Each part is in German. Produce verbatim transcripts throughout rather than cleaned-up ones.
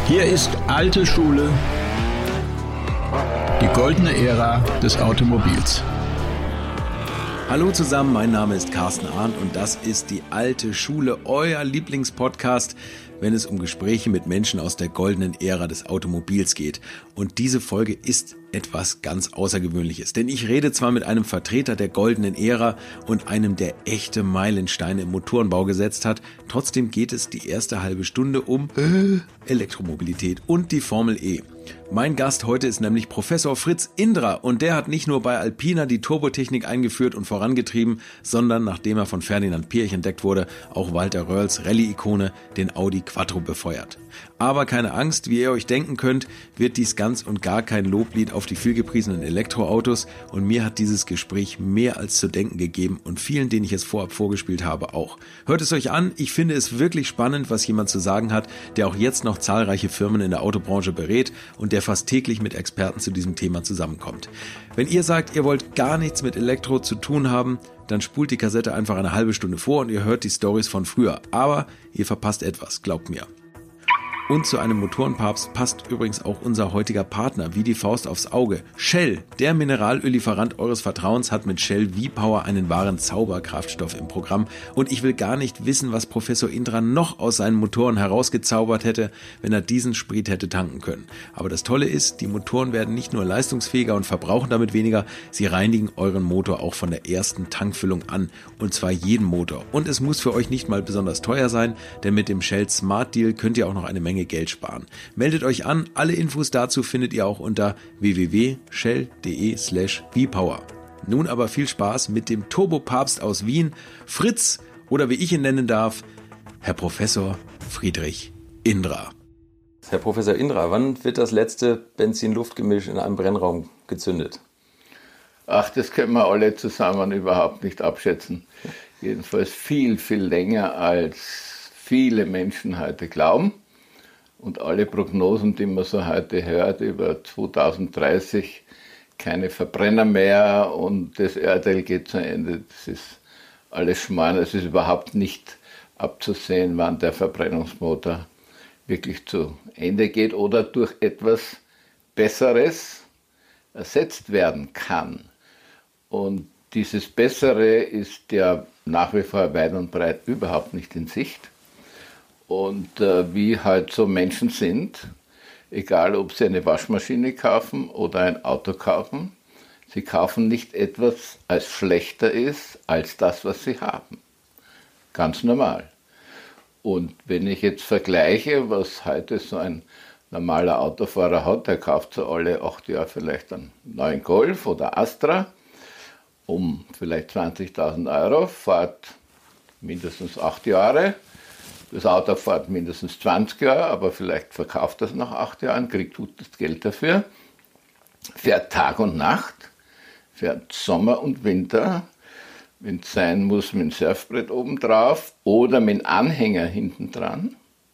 Hier ist alte Schule, die goldene Ära des Automobils. Hallo zusammen, mein Name ist Carsten Arndt und das ist die alte Schule, euer Lieblingspodcast, wenn es um Gespräche mit Menschen aus der goldenen Ära des Automobils geht. Und diese Folge ist etwas ganz Außergewöhnliches, denn ich rede zwar mit einem Vertreter der goldenen Ära und einem, der echte Meilensteine im Motorenbau gesetzt hat, trotzdem geht es die erste halbe Stunde um Elektromobilität und die Formel E. Mein Gast heute ist nämlich Professor Fritz Indra und der hat nicht nur bei Alpina die Turbotechnik eingeführt und vorangetrieben, sondern nachdem er von Ferdinand Piëch entdeckt wurde, auch Walter Röhrls Rallye-Ikone, den Audi Quattro, befeuert. Aber keine Angst, wie ihr euch denken könnt, wird dies ganz und gar kein Loblied auf die vielgepriesenen Elektroautos und mir hat dieses Gespräch mehr als zu denken gegeben und vielen, denen ich es vorab vorgespielt habe, auch. Hört es euch an, ich finde es wirklich spannend, was jemand zu sagen hat, der auch jetzt noch zahlreiche Firmen in der Autobranche berät und der fast täglich mit Experten zu diesem Thema zusammenkommt. Wenn ihr sagt, ihr wollt gar nichts mit Elektro zu tun haben, dann spult die Kassette einfach eine halbe Stunde vor und ihr hört die Storys von früher. Aber ihr verpasst etwas, glaubt mir. Und zu einem Motorenpapst passt übrigens auch unser heutiger Partner, wie die Faust aufs Auge. Shell, der Mineralöllieferant eures Vertrauens, hat mit Shell V-Power einen wahren Zauberkraftstoff im Programm. Und ich will gar nicht wissen, was Professor Indra noch aus seinen Motoren herausgezaubert hätte, wenn er diesen Sprit hätte tanken können. Aber das Tolle ist, die Motoren werden nicht nur leistungsfähiger und verbrauchen damit weniger, sie reinigen euren Motor auch von der ersten Tankfüllung an. Und zwar jeden Motor. Und es muss für euch nicht mal besonders teuer sein, denn mit dem Shell Smart Deal könnt ihr auch noch eine Menge Geld sparen. Meldet euch an, alle Infos dazu findet ihr auch unter w w w punkt shell punkt d e slash v power. Nun aber viel Spaß mit dem Turbopapst aus Wien, Fritz, oder wie ich ihn nennen darf, Herr Professor Friedrich Indra. Herr Professor Indra, wann wird das letzte Benzin-Luft-Gemisch in einem Brennraum gezündet? Ach, das können wir alle zusammen überhaupt nicht abschätzen. Jedenfalls viel, viel länger, als viele Menschen heute glauben. Und alle Prognosen, die man so heute hört, über zweitausenddreißig keine Verbrenner mehr und das Erdöl geht zu Ende, das ist alles Schmarrn. Es ist überhaupt nicht abzusehen, wann der Verbrennungsmotor wirklich zu Ende geht oder durch etwas Besseres ersetzt werden kann. Und dieses Bessere ist ja nach wie vor weit und breit überhaupt nicht in Sicht. Und äh, wie halt so Menschen sind, egal ob sie eine Waschmaschine kaufen oder ein Auto kaufen, sie kaufen nicht etwas, als schlechter ist, als das, was sie haben. Ganz normal. Und wenn ich jetzt vergleiche, was heute so ein normaler Autofahrer hat, der kauft so alle acht Jahre vielleicht einen neuen Golf oder Astra um vielleicht zwanzigtausend Euro, fährt mindestens acht Jahre. Das Auto fährt mindestens zwanzig Jahre, aber vielleicht verkauft das nach acht Jahren, kriegt gutes Geld dafür, fährt Tag und Nacht, fährt Sommer und Winter, wenn es sein muss, mit dem Surfbrett oben drauf oder mit dem Anhänger hinten dran.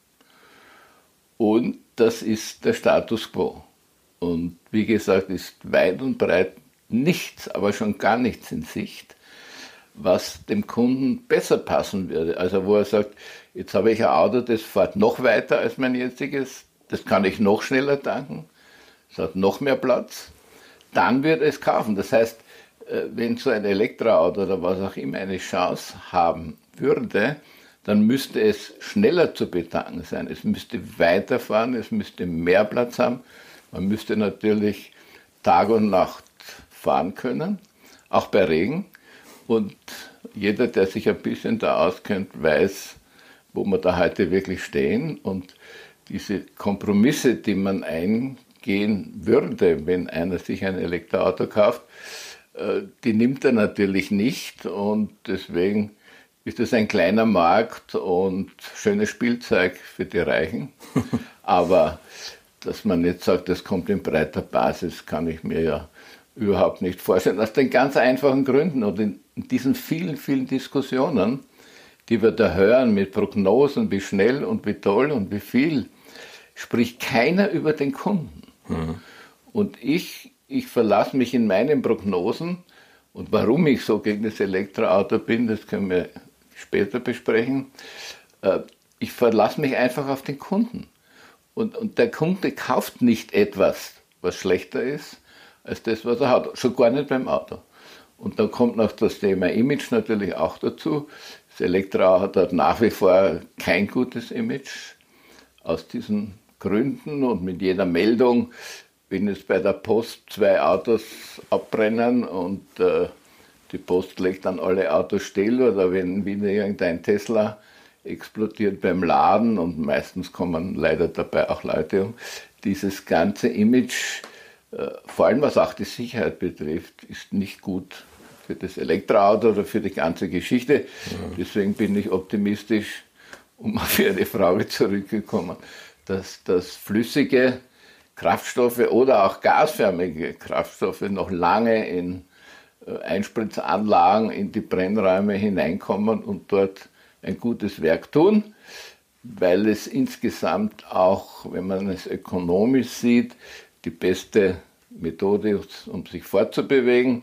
Und das ist der Status quo. Und wie gesagt, ist weit und breit nichts, aber schon gar nichts in Sicht, was dem Kunden besser passen würde. Also wo er sagt, jetzt habe ich ein Auto, das fährt noch weiter als mein jetziges, das kann ich noch schneller tanken, es hat noch mehr Platz, dann wird er es kaufen. Das heißt, wenn so ein Elektroauto oder was auch immer eine Chance haben würde, dann müsste es schneller zu betanken sein, es müsste weiterfahren, es müsste mehr Platz haben, man müsste natürlich Tag und Nacht fahren können, auch bei Regen. Und jeder, der sich ein bisschen da auskennt, weiß, wo wir da heute wirklich stehen. Und diese Kompromisse, die man eingehen würde, wenn einer sich ein Elektroauto kauft, die nimmt er natürlich nicht. Und deswegen ist es ein kleiner Markt und schönes Spielzeug für die Reichen. Aber dass man nicht sagt, das kommt in breiter Basis, kann ich mir ja überhaupt nicht vorstellen. Aus den ganz einfachen Gründen und in diesen vielen, vielen Diskussionen, die wir da hören mit Prognosen, wie schnell und wie toll und wie viel, spricht keiner über den Kunden. Mhm. Und ich, ich verlasse mich in meinen Prognosen, und warum ich so gegen das Elektroauto bin, das können wir später besprechen, ich verlasse mich einfach auf den Kunden. Und, und der Kunde kauft nicht etwas, was schlechter ist, als das, was er hat. Schon gar nicht beim Auto. Und dann kommt noch das Thema Image natürlich auch dazu. Das Elektroauto hat nach wie vor kein gutes Image. Aus diesen Gründen und mit jeder Meldung, wenn jetzt bei der Post zwei Autos abbrennen und äh, die Post legt dann alle Autos still, oder wenn wieder irgendein Tesla explodiert beim Laden, und meistens kommen leider dabei auch Leute um. Dieses ganze Image, äh, vor allem was auch die Sicherheit betrifft, ist nicht gut für das Elektroauto oder für die ganze Geschichte. Ja. Deswegen bin ich optimistisch, um auf Ihre Frage zurückzukommen, dass das flüssige Kraftstoffe oder auch gasförmige Kraftstoffe noch lange in äh, Einspritzanlagen in die Brennräume hineinkommen und dort ein gutes Werk tun, weil es insgesamt auch, wenn man es ökonomisch sieht, die beste Methode ist, um sich fortzubewegen.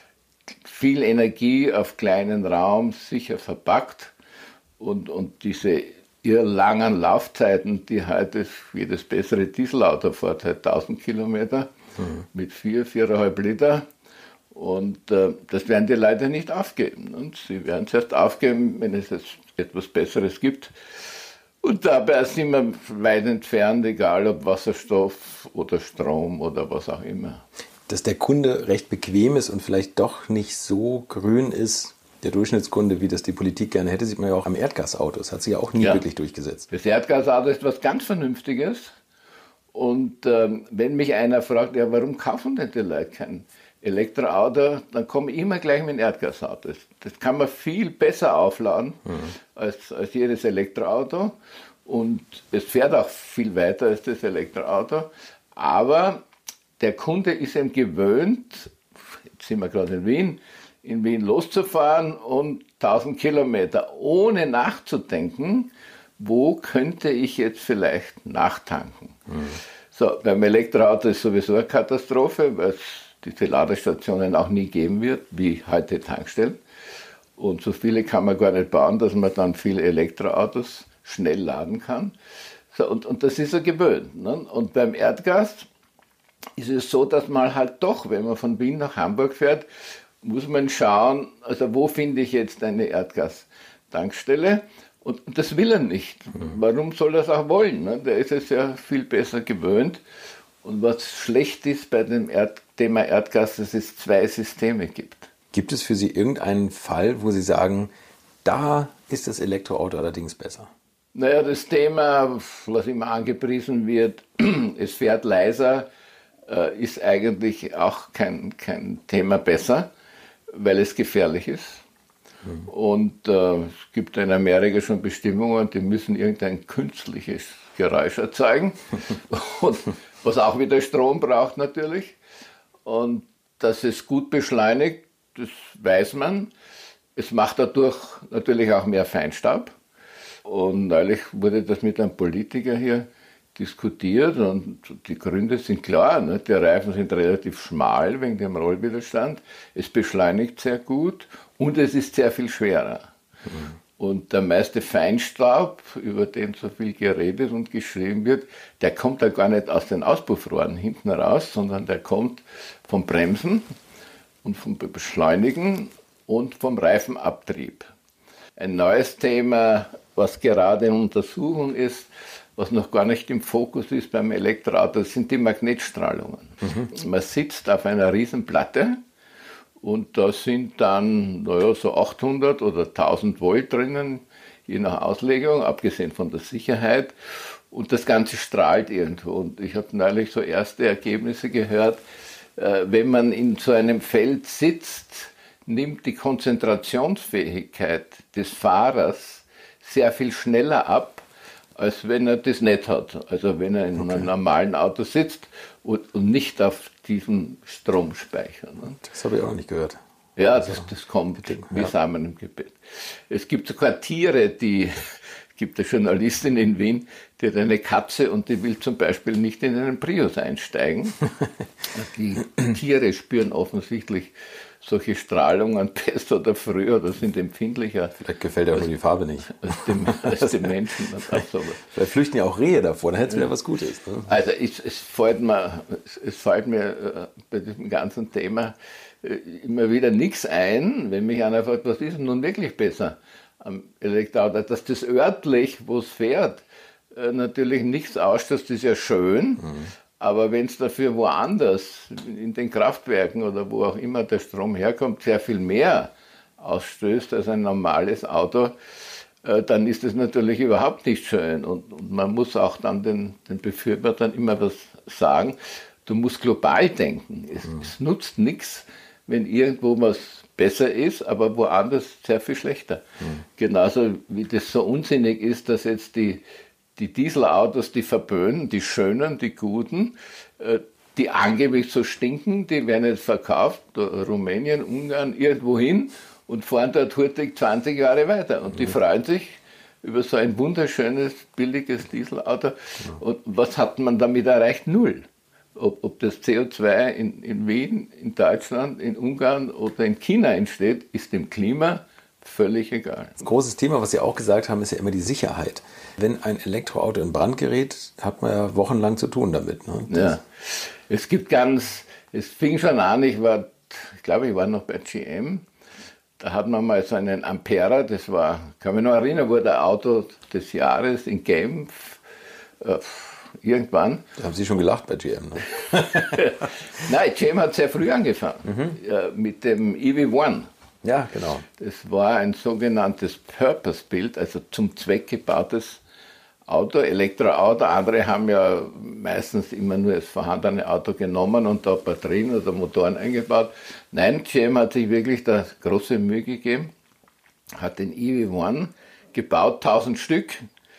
Viel Energie auf kleinen Raum, sicher verpackt, und, und diese irrlangen Laufzeiten, die heute jedes bessere Dieselauto fährt, halt tausend Kilometer mhm. mit vier, viereinhalb Liter. Und äh, das werden die Leute nicht aufgeben. Und sie werden es erst aufgeben, wenn es jetzt etwas Besseres gibt. Und dabei sind wir weit entfernt, egal ob Wasserstoff oder Strom oder was auch immer. Dass der Kunde recht bequem ist und vielleicht doch nicht so grün ist, der Durchschnittskunde, wie das die Politik gerne hätte, sieht man ja auch am Erdgasauto. Das hat sich ja auch nie ja. wirklich durchgesetzt. Das Erdgasauto ist was ganz Vernünftiges. Und ähm, wenn mich einer fragt, ja, warum kaufen denn die Leute kein Elektroauto, dann komme ich immer gleich mit dem Erdgasauto. Das, das kann man viel besser aufladen mhm. als, als jedes Elektroauto. Und es fährt auch viel weiter als das Elektroauto. Aber der Kunde ist eben gewöhnt, jetzt sind wir gerade in Wien, in Wien loszufahren und tausend Kilometer, ohne nachzudenken, wo könnte ich jetzt vielleicht nachtanken. Mhm. So, beim Elektroauto ist sowieso eine Katastrophe, weil es diese Ladestationen auch nie geben wird, wie heute Tankstellen. Und so viele kann man gar nicht bauen, dass man dann viele Elektroautos schnell laden kann. So, und, und das ist er gewöhnt. Ne? Und beim Erdgas ist es so, dass man halt doch, wenn man von Wien nach Hamburg fährt, muss man schauen, also wo finde ich jetzt eine Erdgastankstelle? Und, und das will er nicht. Warum soll er es auch wollen? Ne? Der ist es ja viel besser gewöhnt. Und was schlecht ist bei dem Erd- Thema Erdgas, dass es zwei Systeme gibt. Gibt es für Sie irgendeinen Fall, wo Sie sagen, da ist das Elektroauto allerdings besser? Naja, das Thema, was immer angepriesen wird, es fährt leiser, äh, ist eigentlich auch kein, kein Thema besser, weil es gefährlich ist. Mhm. Und äh, es gibt in Amerika schon Bestimmungen, die müssen irgendein künstliches Geräusch erzeugen, und, was auch wieder Strom braucht natürlich. Und dass es gut beschleunigt, das weiß man. Es macht dadurch natürlich auch mehr Feinstaub. Und neulich wurde das mit einem Politiker hier diskutiert, und die Gründe sind klar. Ne? Die Reifen sind relativ schmal wegen dem Rollwiderstand. Es beschleunigt sehr gut und es ist sehr viel schwerer. Mhm. Und der meiste Feinstaub, über den so viel geredet und geschrieben wird, der kommt ja gar nicht aus den Auspuffrohren hinten raus, sondern der kommt vom Bremsen und vom Beschleunigen und vom Reifenabtrieb. Ein neues Thema, was gerade in Untersuchung ist, was noch gar nicht im Fokus ist beim Elektroauto, sind die Magnetstrahlungen. Mhm. Man sitzt auf einer riesen Platte und da sind dann naja, so achthundert oder tausend Volt drinnen, je nach Auslegung, abgesehen von der Sicherheit. Und das Ganze strahlt irgendwo. Und ich habe neulich so erste Ergebnisse gehört, äh, wenn man in so einem Feld sitzt, nimmt die Konzentrationsfähigkeit des Fahrers sehr viel schneller ab, als wenn er das nicht hat. Also wenn er in okay. einem normalen Auto sitzt und, und nicht auf diesem Stromspeicher. Ne? Das habe ich auch nicht gehört. Ja, also, das, das kommt wie ja. Samen im Gebet. Es gibt sogar Tiere, die, es gibt eine Journalistin in Wien, die hat eine Katze und die will zum Beispiel nicht in einen Prius einsteigen. Die Tiere spüren offensichtlich solche Strahlungen besser oder früher oder sind empfindlicher. Vielleicht gefällt ja nur die Farbe nicht. Als dem, als dem Menschen. Vielleicht flüchten ja auch Rehe davor, dann hätte es wieder was Gutes. Ne? Also es, es, fällt mir, es, es fällt mir äh, bei diesem ganzen Thema äh, immer wieder nichts ein, wenn mich einer fragt, was ist denn nun wirklich besser am Elektroauto, dass das örtlich, wo es fährt, äh, natürlich nichts ausstößt, ist ja schön, mhm. aber wenn es dafür woanders, in den Kraftwerken oder wo auch immer der Strom herkommt, sehr viel mehr ausstößt als ein normales Auto, äh, dann ist das natürlich überhaupt nicht schön. Und, und man muss auch dann den, den Befürwortern immer was sagen, du musst global denken. Es, mhm. es nutzt nichts, wenn irgendwo was besser ist, aber woanders sehr viel schlechter. Mhm. Genauso wie das so unsinnig ist, dass jetzt die, die Dieselautos, die verböhnen, die schönen, die guten, die angeblich so stinken, die werden jetzt verkauft, Rumänien, Ungarn, irgendwo hin und fahren dort hurtig zwanzig Jahre weiter. Und die freuen sich über so ein wunderschönes, billiges Dieselauto. Mhm. Und was hat man damit erreicht? Null. Ob, ob das C O zwei in, in Wien, in Deutschland, in Ungarn oder in China entsteht, ist dem Klima völlig egal. Ein großes Thema, was Sie auch gesagt haben, ist ja immer die Sicherheit. Wenn ein Elektroauto in Brand gerät, hat man ja wochenlang zu tun damit. Ne? Ja, es gibt ganz, es fing schon an, ich war, ich glaube, ich war noch bei G M, da hat man mal so einen Ampera, das war, kann mich noch erinnern, wurde Auto des Jahres in Genf, äh, irgendwann. Da haben Sie schon gelacht bei G M, ne? Nein, G M hat sehr früh angefangen, mhm. äh, mit dem E V eins. Ja, genau. Das war ein sogenanntes Purpose-Build, also zum Zweck gebautes Auto, Elektroauto. Andere haben ja meistens immer nur das vorhandene Auto genommen und da Batterien oder Motoren eingebaut. Nein, G M hat sich wirklich da große Mühe gegeben, hat den E V eins gebaut, tausend Stück.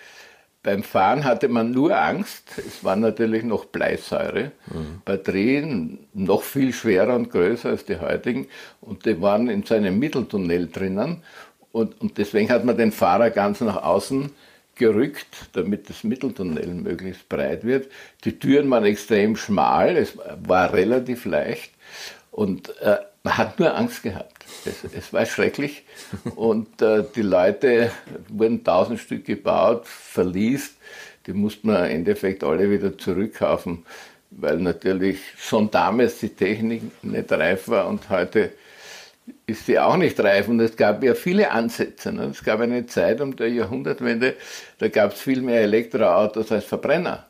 Beim Fahren hatte man nur Angst, es war natürlich noch Bleisäure, mhm. Batterien noch viel schwerer und größer als die heutigen und die waren in so einem Mitteltunnel drinnen und, und deswegen hat man den Fahrer ganz nach außen gerückt, damit das Mitteltunnel möglichst breit wird. Die Türen waren extrem schmal, es war relativ leicht und äh, man hat nur Angst gehabt. Es, es war schrecklich und äh, die Leute wurden tausend Stück gebaut, verliest, die mussten wir im Endeffekt alle wieder zurückkaufen, weil natürlich schon damals die Technik nicht reif war und heute ist sie auch nicht reif und es gab ja viele Ansätze. Ne? Es gab eine Zeit um die Jahrhundertwende, da gab es viel mehr Elektroautos als Verbrenner.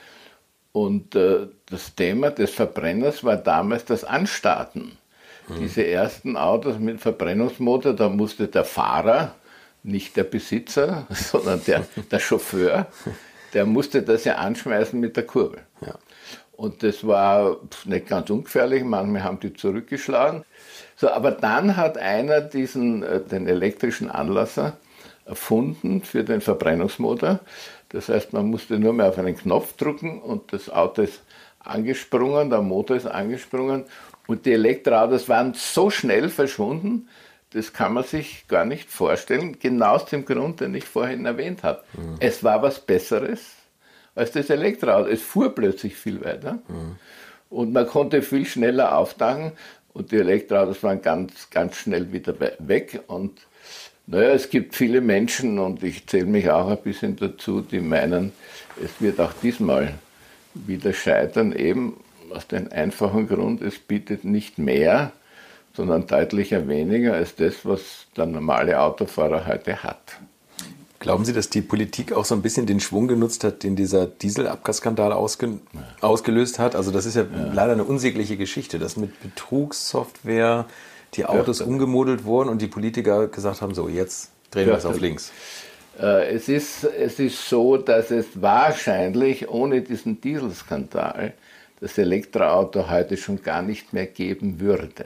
Und äh, das Thema des Verbrenners war damals das Anstarten. Diese ersten Autos mit Verbrennungsmotor, da musste der Fahrer, nicht der Besitzer, sondern der, der Chauffeur, der musste das ja anschmeißen mit der Kurbel. Ja. Und das war nicht ganz ungefährlich, manchmal haben die zurückgeschlagen. So, aber dann hat einer diesen, den elektrischen Anlasser erfunden für den Verbrennungsmotor. Das heißt, man musste nur mehr auf einen Knopf drücken und das Auto ist angesprungen, der Motor ist angesprungen. Und die Elektroautos waren so schnell verschwunden, das kann man sich gar nicht vorstellen, genau aus dem Grund, den ich vorhin erwähnt habe. Mhm. Es war was Besseres als das Elektroauto. Es fuhr plötzlich viel weiter mhm. und man konnte viel schneller auftanken und die Elektroautos waren ganz, ganz schnell wieder weg. Und naja, es gibt viele Menschen, und ich zähle mich auch ein bisschen dazu, die meinen, es wird auch diesmal wieder scheitern, eben aus dem einfachen Grund, es bietet nicht mehr, sondern deutlicher weniger als das, was der normale Autofahrer heute hat. Glauben Sie, dass die Politik auch so ein bisschen den Schwung genutzt hat, den dieser Dieselabgasskandal ausge- ausgelöst hat? Also das ist ja, ja leider eine unsägliche Geschichte, dass mit Betrugssoftware die Autos ja, umgemodelt wurden und die Politiker gesagt haben, so jetzt drehen wir es auf links. Es ist, es ist so, dass es wahrscheinlich ohne diesen Dieselskandal das Elektroauto heute schon gar nicht mehr geben würde.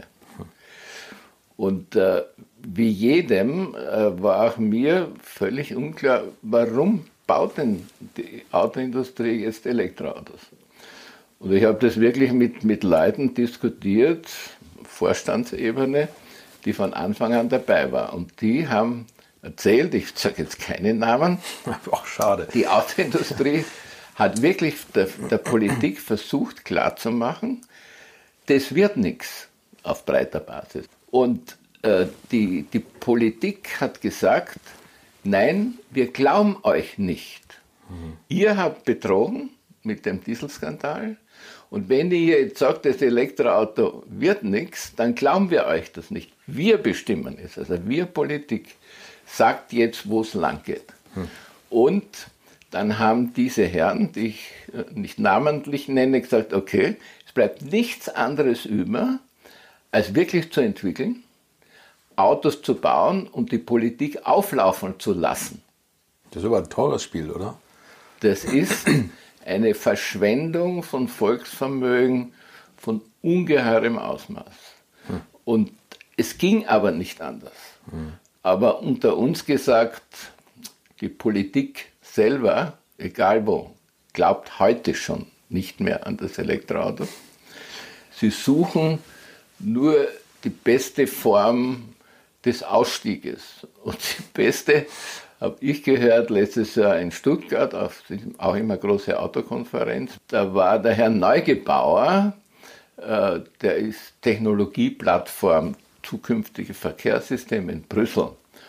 Und äh, wie jedem äh, war auch mir völlig unklar, warum baut denn die Autoindustrie jetzt Elektroautos? Und ich habe das wirklich mit, mit Leuten diskutiert, Vorstandsebene, die von Anfang an dabei waren. Und die haben erzählt, ich sage jetzt keine Namen, auch schade. Die Autoindustrie hat wirklich der, der Politik versucht klarzumachen, das wird nichts. auf breiter Basis. Und äh, die, die Politik hat gesagt, nein, wir glauben euch nicht. Mhm. Ihr habt betrogen mit dem Dieselskandal. Und wenn ihr jetzt sagt, das Elektroauto wird nichts, dann glauben wir euch das nicht. Wir bestimmen es. Also wir Politik sagt jetzt, wo es lang geht. Hm. Und dann haben diese Herren, die ich nicht namentlich nenne, gesagt, okay, es bleibt nichts anderes über, als wirklich zu entwickeln, Autos zu bauen und die Politik auflaufen zu lassen. Das ist aber ein tolles Spiel, oder? Das ist eine Verschwendung von Volksvermögen von ungeheurem Ausmaß. Hm. Und es ging aber nicht anders. Hm. Aber unter uns gesagt, die Politik selber, egal wo, glaubt heute schon nicht mehr an das Elektroauto. Sie suchen nur die beste Form des Ausstieges. Und die beste habe ich gehört letztes Jahr in Stuttgart, auf auch immer große Autokonferenz. Da war der Herr Neugebauer, äh, der ist Technologieplattform zukünftige Verkehrssysteme in Brüssel.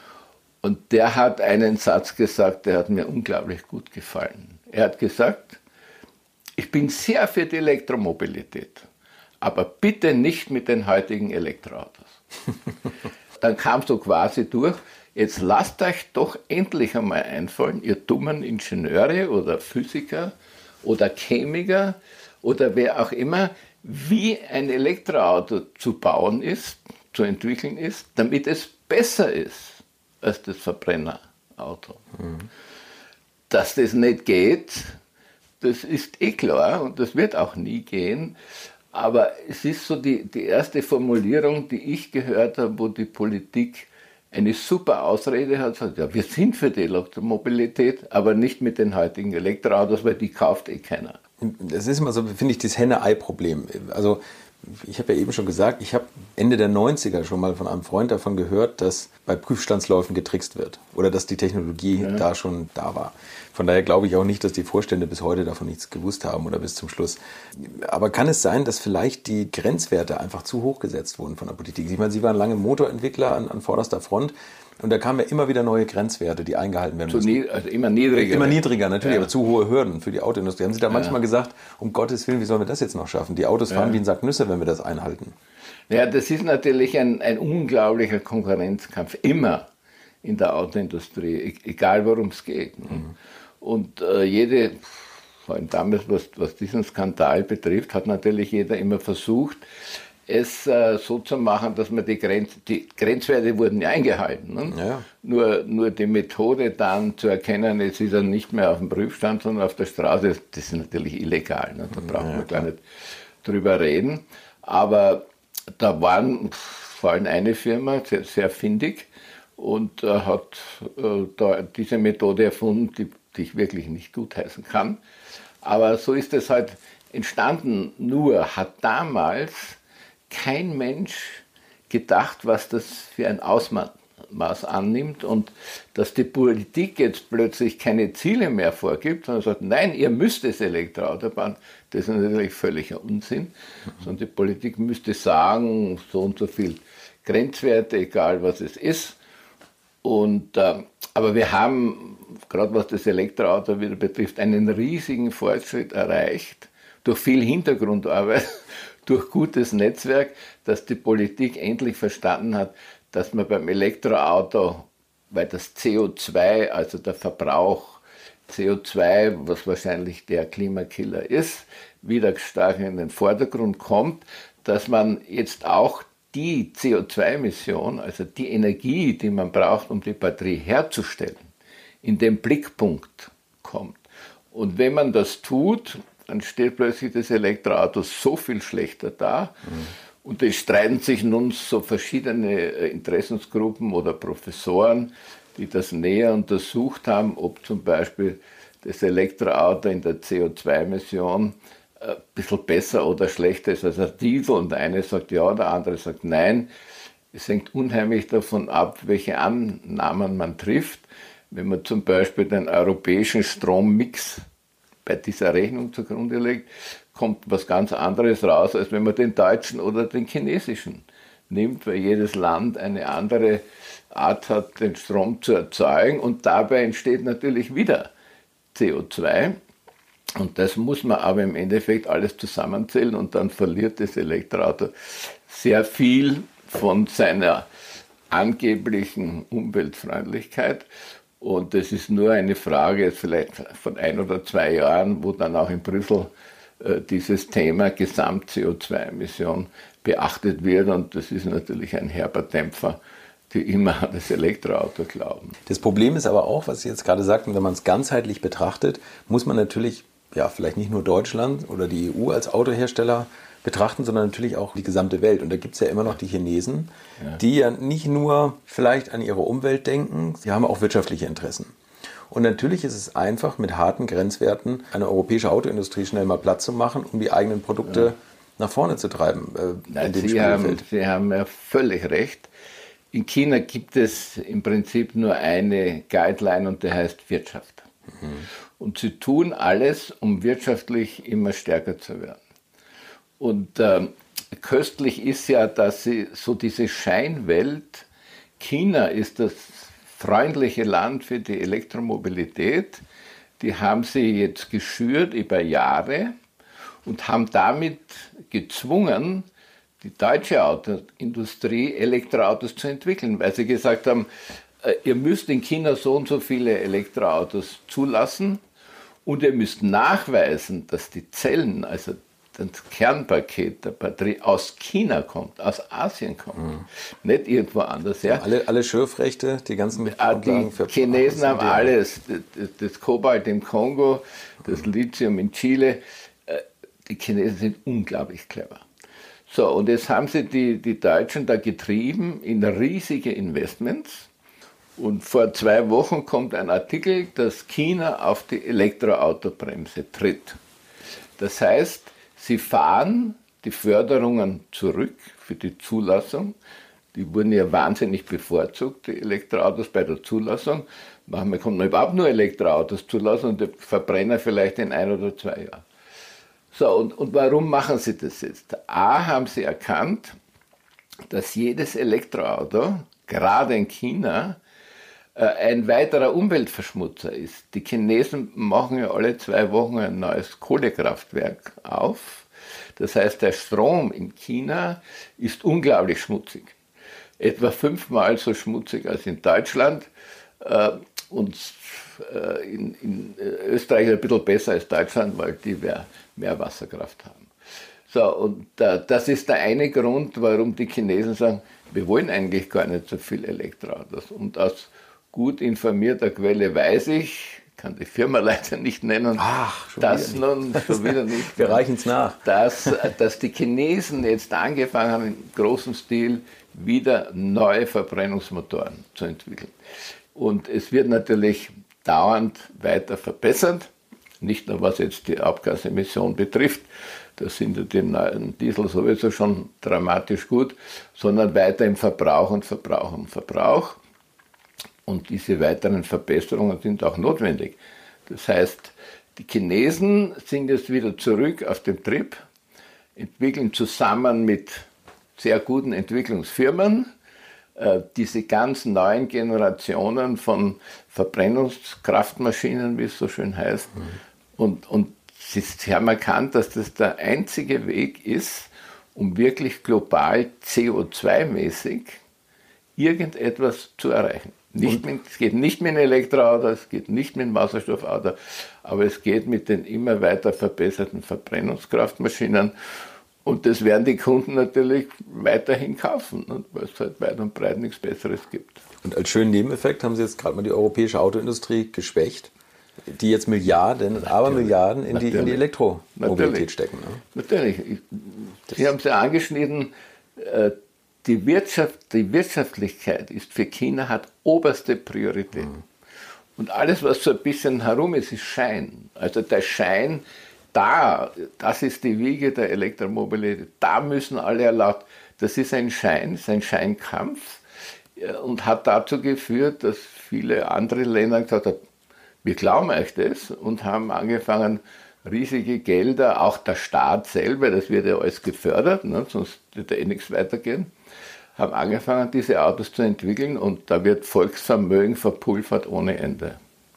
Und der hat einen Satz gesagt, der hat mir unglaublich gut gefallen. Er hat gesagt, ich bin sehr für die Elektromobilität, aber bitte nicht mit den heutigen Elektroautos. Dann kam so quasi durch, jetzt lasst euch doch endlich einmal einfallen, ihr dummen Ingenieure oder Physiker oder Chemiker oder wer auch immer, wie ein Elektroauto zu bauen ist, zu entwickeln ist, damit es besser ist als das Verbrennerauto. Mhm. Dass das nicht geht, das ist eh klar und das wird auch nie gehen. Aber es ist so die, die erste Formulierung, die ich gehört habe, wo die Politik eine super Ausrede hat, sagt, ja, wir sind für die Elektromobilität, aber nicht mit den heutigen Elektroautos, weil die kauft eh keiner. Das ist immer so, finde ich, das Henne-Ei-Problem. Also ich habe ja eben schon gesagt, ich habe Ende der neunziger schon mal von einem Freund davon gehört, dass bei Prüfstandsläufen getrickst wird oder dass die Technologie ja. da schon da war. Von daher glaube ich auch nicht, dass die Vorstände bis heute davon nichts gewusst haben oder bis zum Schluss. Aber kann es sein, dass vielleicht die Grenzwerte einfach zu hoch gesetzt wurden von der Politik? Ich meine, Sie waren lange Motorentwickler an, an vorderster Front. Und da kamen ja immer wieder neue Grenzwerte, die eingehalten werden müssen. Nie, also immer niedriger. Immer niedriger, natürlich, ja. aber zu hohe Hürden für die Autoindustrie. Haben Sie da ja. manchmal gesagt, um Gottes Willen, wie sollen wir das jetzt noch schaffen? Die Autos fahren ja. wie ein Sack Nüsse, wenn wir das einhalten. Ja, das ist natürlich ein, ein unglaublicher Konkurrenzkampf, immer in der Autoindustrie, egal worum es geht. Mhm. Und äh, jede, vor allem damals, was, was diesen Skandal betrifft, hat natürlich jeder immer versucht, es äh, so zu machen, dass man die, Grenz, die Grenzwerte wurden ja eingehalten. Ne? Ja. Nur, nur die Methode dann zu erkennen, es ist dann nicht mehr auf dem Prüfstand, sondern auf der Straße, das ist natürlich illegal. Ne? Da brauchen ja, wir gar nicht drüber reden. Aber da waren vor allem eine Firma sehr, sehr findig und äh, hat äh, da diese Methode erfunden, die, die ich wirklich nicht gutheißen kann. Aber so ist es halt entstanden. Nur hat damals kein Mensch gedacht, was das für ein Ausmaß annimmt und dass die Politik jetzt plötzlich keine Ziele mehr vorgibt, sondern sagt, nein, ihr müsst das Elektroauto bauen. Das ist natürlich völliger Unsinn. Mhm. Sondern die Politik müsste sagen, so und so viel Grenzwerte, egal was es ist. Und, äh, aber wir haben, gerade was das Elektroauto wieder betrifft, einen riesigen Fortschritt erreicht, durch viel Hintergrundarbeit, durch gutes Netzwerk, dass die Politik endlich verstanden hat, dass man beim Elektroauto, weil das C O zwei, also der Verbrauch C O zwei, was wahrscheinlich der Klimakiller ist, wieder stark in den Vordergrund kommt, dass man jetzt auch die C O zwei Emission, also die Energie, die man braucht, um die Batterie herzustellen, in den Blickpunkt kommt. Und wenn man das tut, dann steht plötzlich das Elektroauto so viel schlechter da. Mhm. Und es streiten sich nun so verschiedene Interessensgruppen oder Professoren, die das näher untersucht haben, ob zum Beispiel das Elektroauto in der C O zwei Emission ein bisschen besser oder schlechter ist als ein Diesel. Und der eine sagt ja, der andere sagt nein. Es hängt unheimlich davon ab, welche Annahmen man trifft. Wenn man zum Beispiel den europäischen Strommix bei dieser Rechnung zugrunde legt, kommt was ganz anderes raus, als wenn man den deutschen oder den chinesischen nimmt, weil jedes Land eine andere Art hat, den Strom zu erzeugen und dabei entsteht natürlich wieder C O zwei. Und das muss man aber im Endeffekt alles zusammenzählen und dann verliert das Elektroauto sehr viel von seiner angeblichen Umweltfreundlichkeit. Und das ist nur eine Frage vielleicht von ein oder zwei Jahren, wo dann auch in Brüssel äh, dieses Thema Gesamt-C O zwei Emission beachtet wird. Und das ist natürlich ein herber Dämpfer, die immer an das Elektroauto glauben. Das Problem ist aber auch, was Sie jetzt gerade sagten, wenn man es ganzheitlich betrachtet, muss man natürlich ja vielleicht nicht nur Deutschland oder die E U als Autohersteller betrachten, sondern natürlich auch die gesamte Welt. Und da gibt es ja immer noch die Chinesen, ja. die ja nicht nur vielleicht an ihre Umwelt denken, sie haben auch wirtschaftliche Interessen. Und natürlich ist es einfach, mit harten Grenzwerten eine europäische Autoindustrie schnell mal Platz zu machen, um die eigenen Produkte ja. nach vorne zu treiben. Äh, Nein, Sie, haben, Sie haben ja völlig recht. In China gibt es im Prinzip nur eine Guideline und die heißt Wirtschaft. Mhm. Und sie tun alles, um wirtschaftlich immer stärker zu werden. Und äh, köstlich ist ja, dass sie so diese Scheinwelt, China ist das freundliche Land für die Elektromobilität, die haben sie jetzt geschürt über Jahre und haben damit gezwungen, die deutsche Autoindustrie Elektroautos zu entwickeln, weil sie gesagt haben, äh, ihr müsst in China so und so viele Elektroautos zulassen und ihr müsst nachweisen, dass die Zellen, also das Kernpaket der Batterie aus China kommt, aus Asien kommt, mhm. nicht irgendwo anders. Ja. Alle, alle Schürfrechte, die ganzen Die für Chinesen haben alles, das, das Kobalt im Kongo, das mhm. Lithium in Chile. Die Chinesen sind unglaublich clever. So, und jetzt haben sie die, die Deutschen da getrieben in riesige Investments. Und vor zwei Wochen kommt ein Artikel, dass China auf die Elektroautobremse tritt. Das heißt, sie fahren die Förderungen zurück für die Zulassung. Die wurden ja wahnsinnig bevorzugt, die Elektroautos bei der Zulassung. Manchmal kommt man überhaupt nur Elektroautos zulassen und der Verbrenner vielleicht in ein oder zwei Jahren. So, und, und warum machen sie das jetzt? A, haben sie erkannt, dass jedes Elektroauto, gerade in China, ein weiterer Umweltverschmutzer ist. Die Chinesen machen ja alle zwei Wochen ein neues Kohlekraftwerk auf. Das heißt, der Strom in China ist unglaublich schmutzig. Etwa fünfmal so schmutzig als in Deutschland. Und in, in Österreich ein bisschen besser als Deutschland, weil die mehr, mehr Wasserkraft haben. So, und das ist der eine Grund, warum die Chinesen sagen, wir wollen eigentlich gar nicht so viel Elektroautos. Und aus gut informierter Quelle weiß ich, kann die Firma leider nicht nennen, Ach, schon dass wieder nun schon wieder nicht, wir reichen es nach, dass, dass die Chinesen jetzt angefangen haben, im großen Stil wieder neue Verbrennungsmotoren zu entwickeln. Und es wird natürlich dauernd weiter verbessert, nicht nur was jetzt die Abgasemission betrifft, da sind ja die neuen Diesel sowieso schon dramatisch gut, sondern weiter im Verbrauch und Verbrauch und Verbrauch. Und diese weiteren Verbesserungen sind auch notwendig. Das heißt, die Chinesen sind jetzt wieder zurück auf dem Trip, entwickeln zusammen mit sehr guten Entwicklungsfirmen äh, diese ganz neuen Generationen von Verbrennungskraftmaschinen, wie es so schön heißt. Mhm. Und, und sie, sie haben erkannt, dass das der einzige Weg ist, um wirklich global C O zwei mäßig irgendetwas zu erreichen. Nicht mit, es geht nicht mit einem Elektroauto, es geht nicht mit einem Wasserstoffauto, aber es geht mit den immer weiter verbesserten Verbrennungskraftmaschinen. Und das werden die Kunden natürlich weiterhin kaufen, weil es halt weit und breit nichts Besseres gibt. Und als schönen Nebeneffekt haben Sie jetzt gerade mal die europäische Autoindustrie geschwächt, die jetzt Milliarden, natürlich, aber Milliarden in die, in die Elektromobilität stecken. Ne? Natürlich. Sie haben es ja angeschnitten, die, Wirtschaft, die Wirtschaftlichkeit ist für China hat oberste Priorität. Mhm. Und alles, was so ein bisschen herum ist, ist Schein. Also der Schein, da, das ist die Wiege der Elektromobilität, da müssen alle erlaubt. Das ist ein Schein, ist ein Scheinkampf und hat dazu geführt, dass viele andere Länder gesagt haben, wir glauben euch das und haben angefangen, riesige Gelder, auch der Staat selber, das wird ja alles gefördert, ne, sonst wird ja eh nichts weitergehen, haben angefangen, diese Autos zu entwickeln und da wird Volksvermögen verpulvert ohne Ende.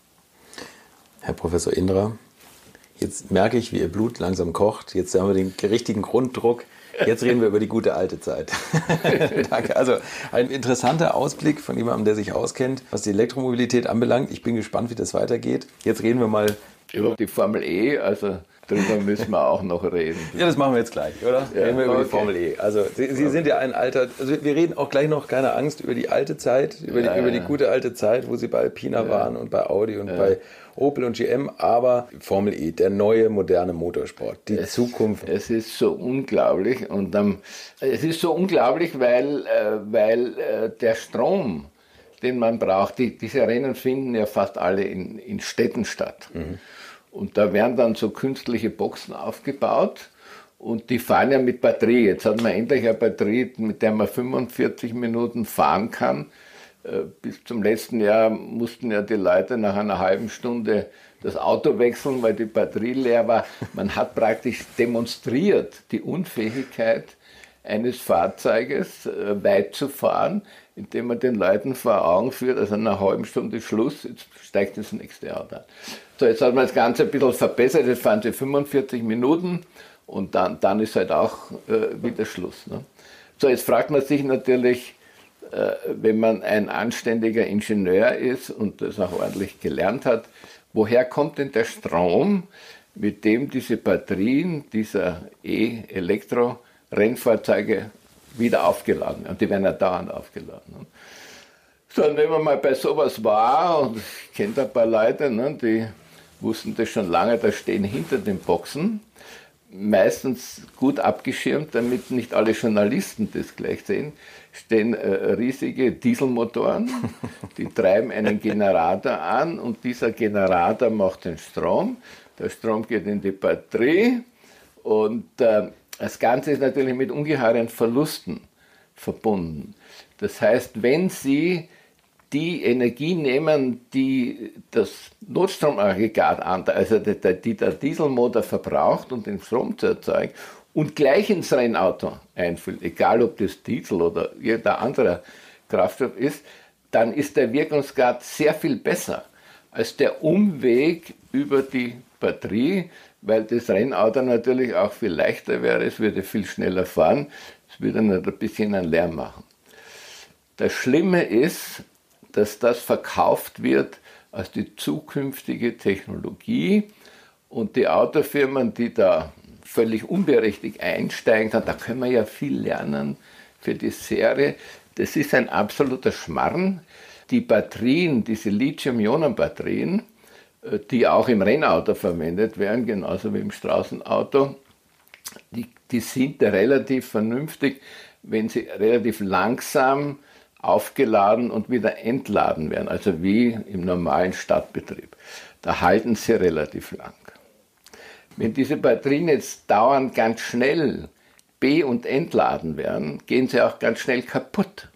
Herr Professor Indra, jetzt merke ich, wie Ihr Blut langsam kocht. Jetzt haben wir den richtigen Grunddruck. Jetzt reden wir über die gute alte Zeit. Danke. Also ein interessanter Ausblick von jemandem, der sich auskennt, was die Elektromobilität anbelangt. Ich bin gespannt, wie das weitergeht. Jetzt reden wir mal über die Formel E, also darüber müssen wir auch noch reden. Ja, das machen wir jetzt gleich, oder? Ja, reden wir über okay. die Formel E. Also Sie, Sie sind ja ein alter, also wir reden auch gleich noch, keine Angst, über die alte Zeit, über die, ja, über ja. die gute alte Zeit, wo Sie bei Alpina ja. waren und bei Audi und ja. bei Opel und G M, aber Formel E, der neue, moderne Motorsport, die es, Zukunft. Es ist so unglaublich und ähm, es ist so unglaublich, weil, äh, weil äh, der Strom, den man braucht, die, diese Rennen finden ja fast alle in, in Städten statt. Mhm. Und da werden dann so künstliche Boxen aufgebaut und die fahren ja mit Batterie. Jetzt hat man endlich eine Batterie, mit der man fünfundvierzig Minuten fahren kann. Bis zum letzten Jahr mussten ja die Leute nach einer halben Stunde das Auto wechseln, weil die Batterie leer war. Man hat praktisch demonstriert die Unfähigkeit eines Fahrzeuges weit zu fahren, indem man den Leuten vor Augen führt, also nach einer halben Stunde Schluss, jetzt steigt das nächste Auto an. So, jetzt hat man das Ganze ein bisschen verbessert, jetzt fahren sie fünfundvierzig Minuten und dann, dann ist halt auch äh, wieder Schluss. Ne? So, jetzt fragt man sich natürlich, äh, wenn man ein anständiger Ingenieur ist und das auch ordentlich gelernt hat, woher kommt denn der Strom, mit dem diese Batterien dieser E-Elektro-Rennfahrzeuge wieder aufgeladen werden? Und die werden ja dauernd aufgeladen. Ne? So, und wenn man mal bei sowas war, und ich kenne da ein paar Leute, ne, die wussten das schon lange, da stehen hinter den Boxen, meistens gut abgeschirmt, damit nicht alle Journalisten das gleich sehen, stehen äh, riesige Dieselmotoren, die treiben einen Generator an und dieser Generator macht den Strom. Der Strom geht in die Batterie und äh, das Ganze ist natürlich mit ungeheuren Verlusten verbunden. Das heißt, wenn Sie die Energie nehmen, die das Notstromaggregat an, also die, die der Dieselmotor verbraucht, um den Strom zu erzeugen, und gleich ins Rennauto einfüllt, egal ob das Diesel oder irgendein anderer Kraftstoff ist, dann ist der Wirkungsgrad sehr viel besser als der Umweg über die Batterie, weil das Rennauto natürlich auch viel leichter wäre, es würde viel schneller fahren, es würde nur ein bisschen einen Lärm machen. Das Schlimme ist, dass das verkauft wird als die zukünftige Technologie und die Autofirmen, die da völlig unberechtigt einsteigen, sagen, da können wir ja viel lernen für die Serie. Das ist ein absoluter Schmarrn. Die Batterien, diese Lithium-Ionen-Batterien, die auch im Rennauto verwendet werden, genauso wie im Straßenauto, die, die sind relativ vernünftig, wenn sie relativ langsam aufgeladen und wieder entladen werden, also wie im normalen Stadtbetrieb. Da halten sie relativ lang. Wenn diese Batterien jetzt dauernd ganz schnell be- und entladen werden, gehen sie auch ganz schnell kaputt.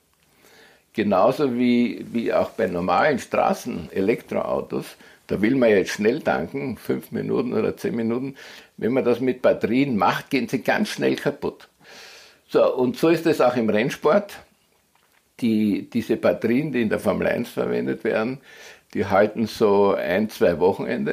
Genauso wie, wie auch bei normalen Straßen-Elektroautos, da will man jetzt schnell tanken, fünf Minuten oder zehn Minuten. Wenn man das mit Batterien macht, gehen sie ganz schnell kaputt. So, und so ist es auch im Rennsport. Die, diese Batterien, die in der Formel eins verwendet werden, die halten so ein, zwei Wochenende,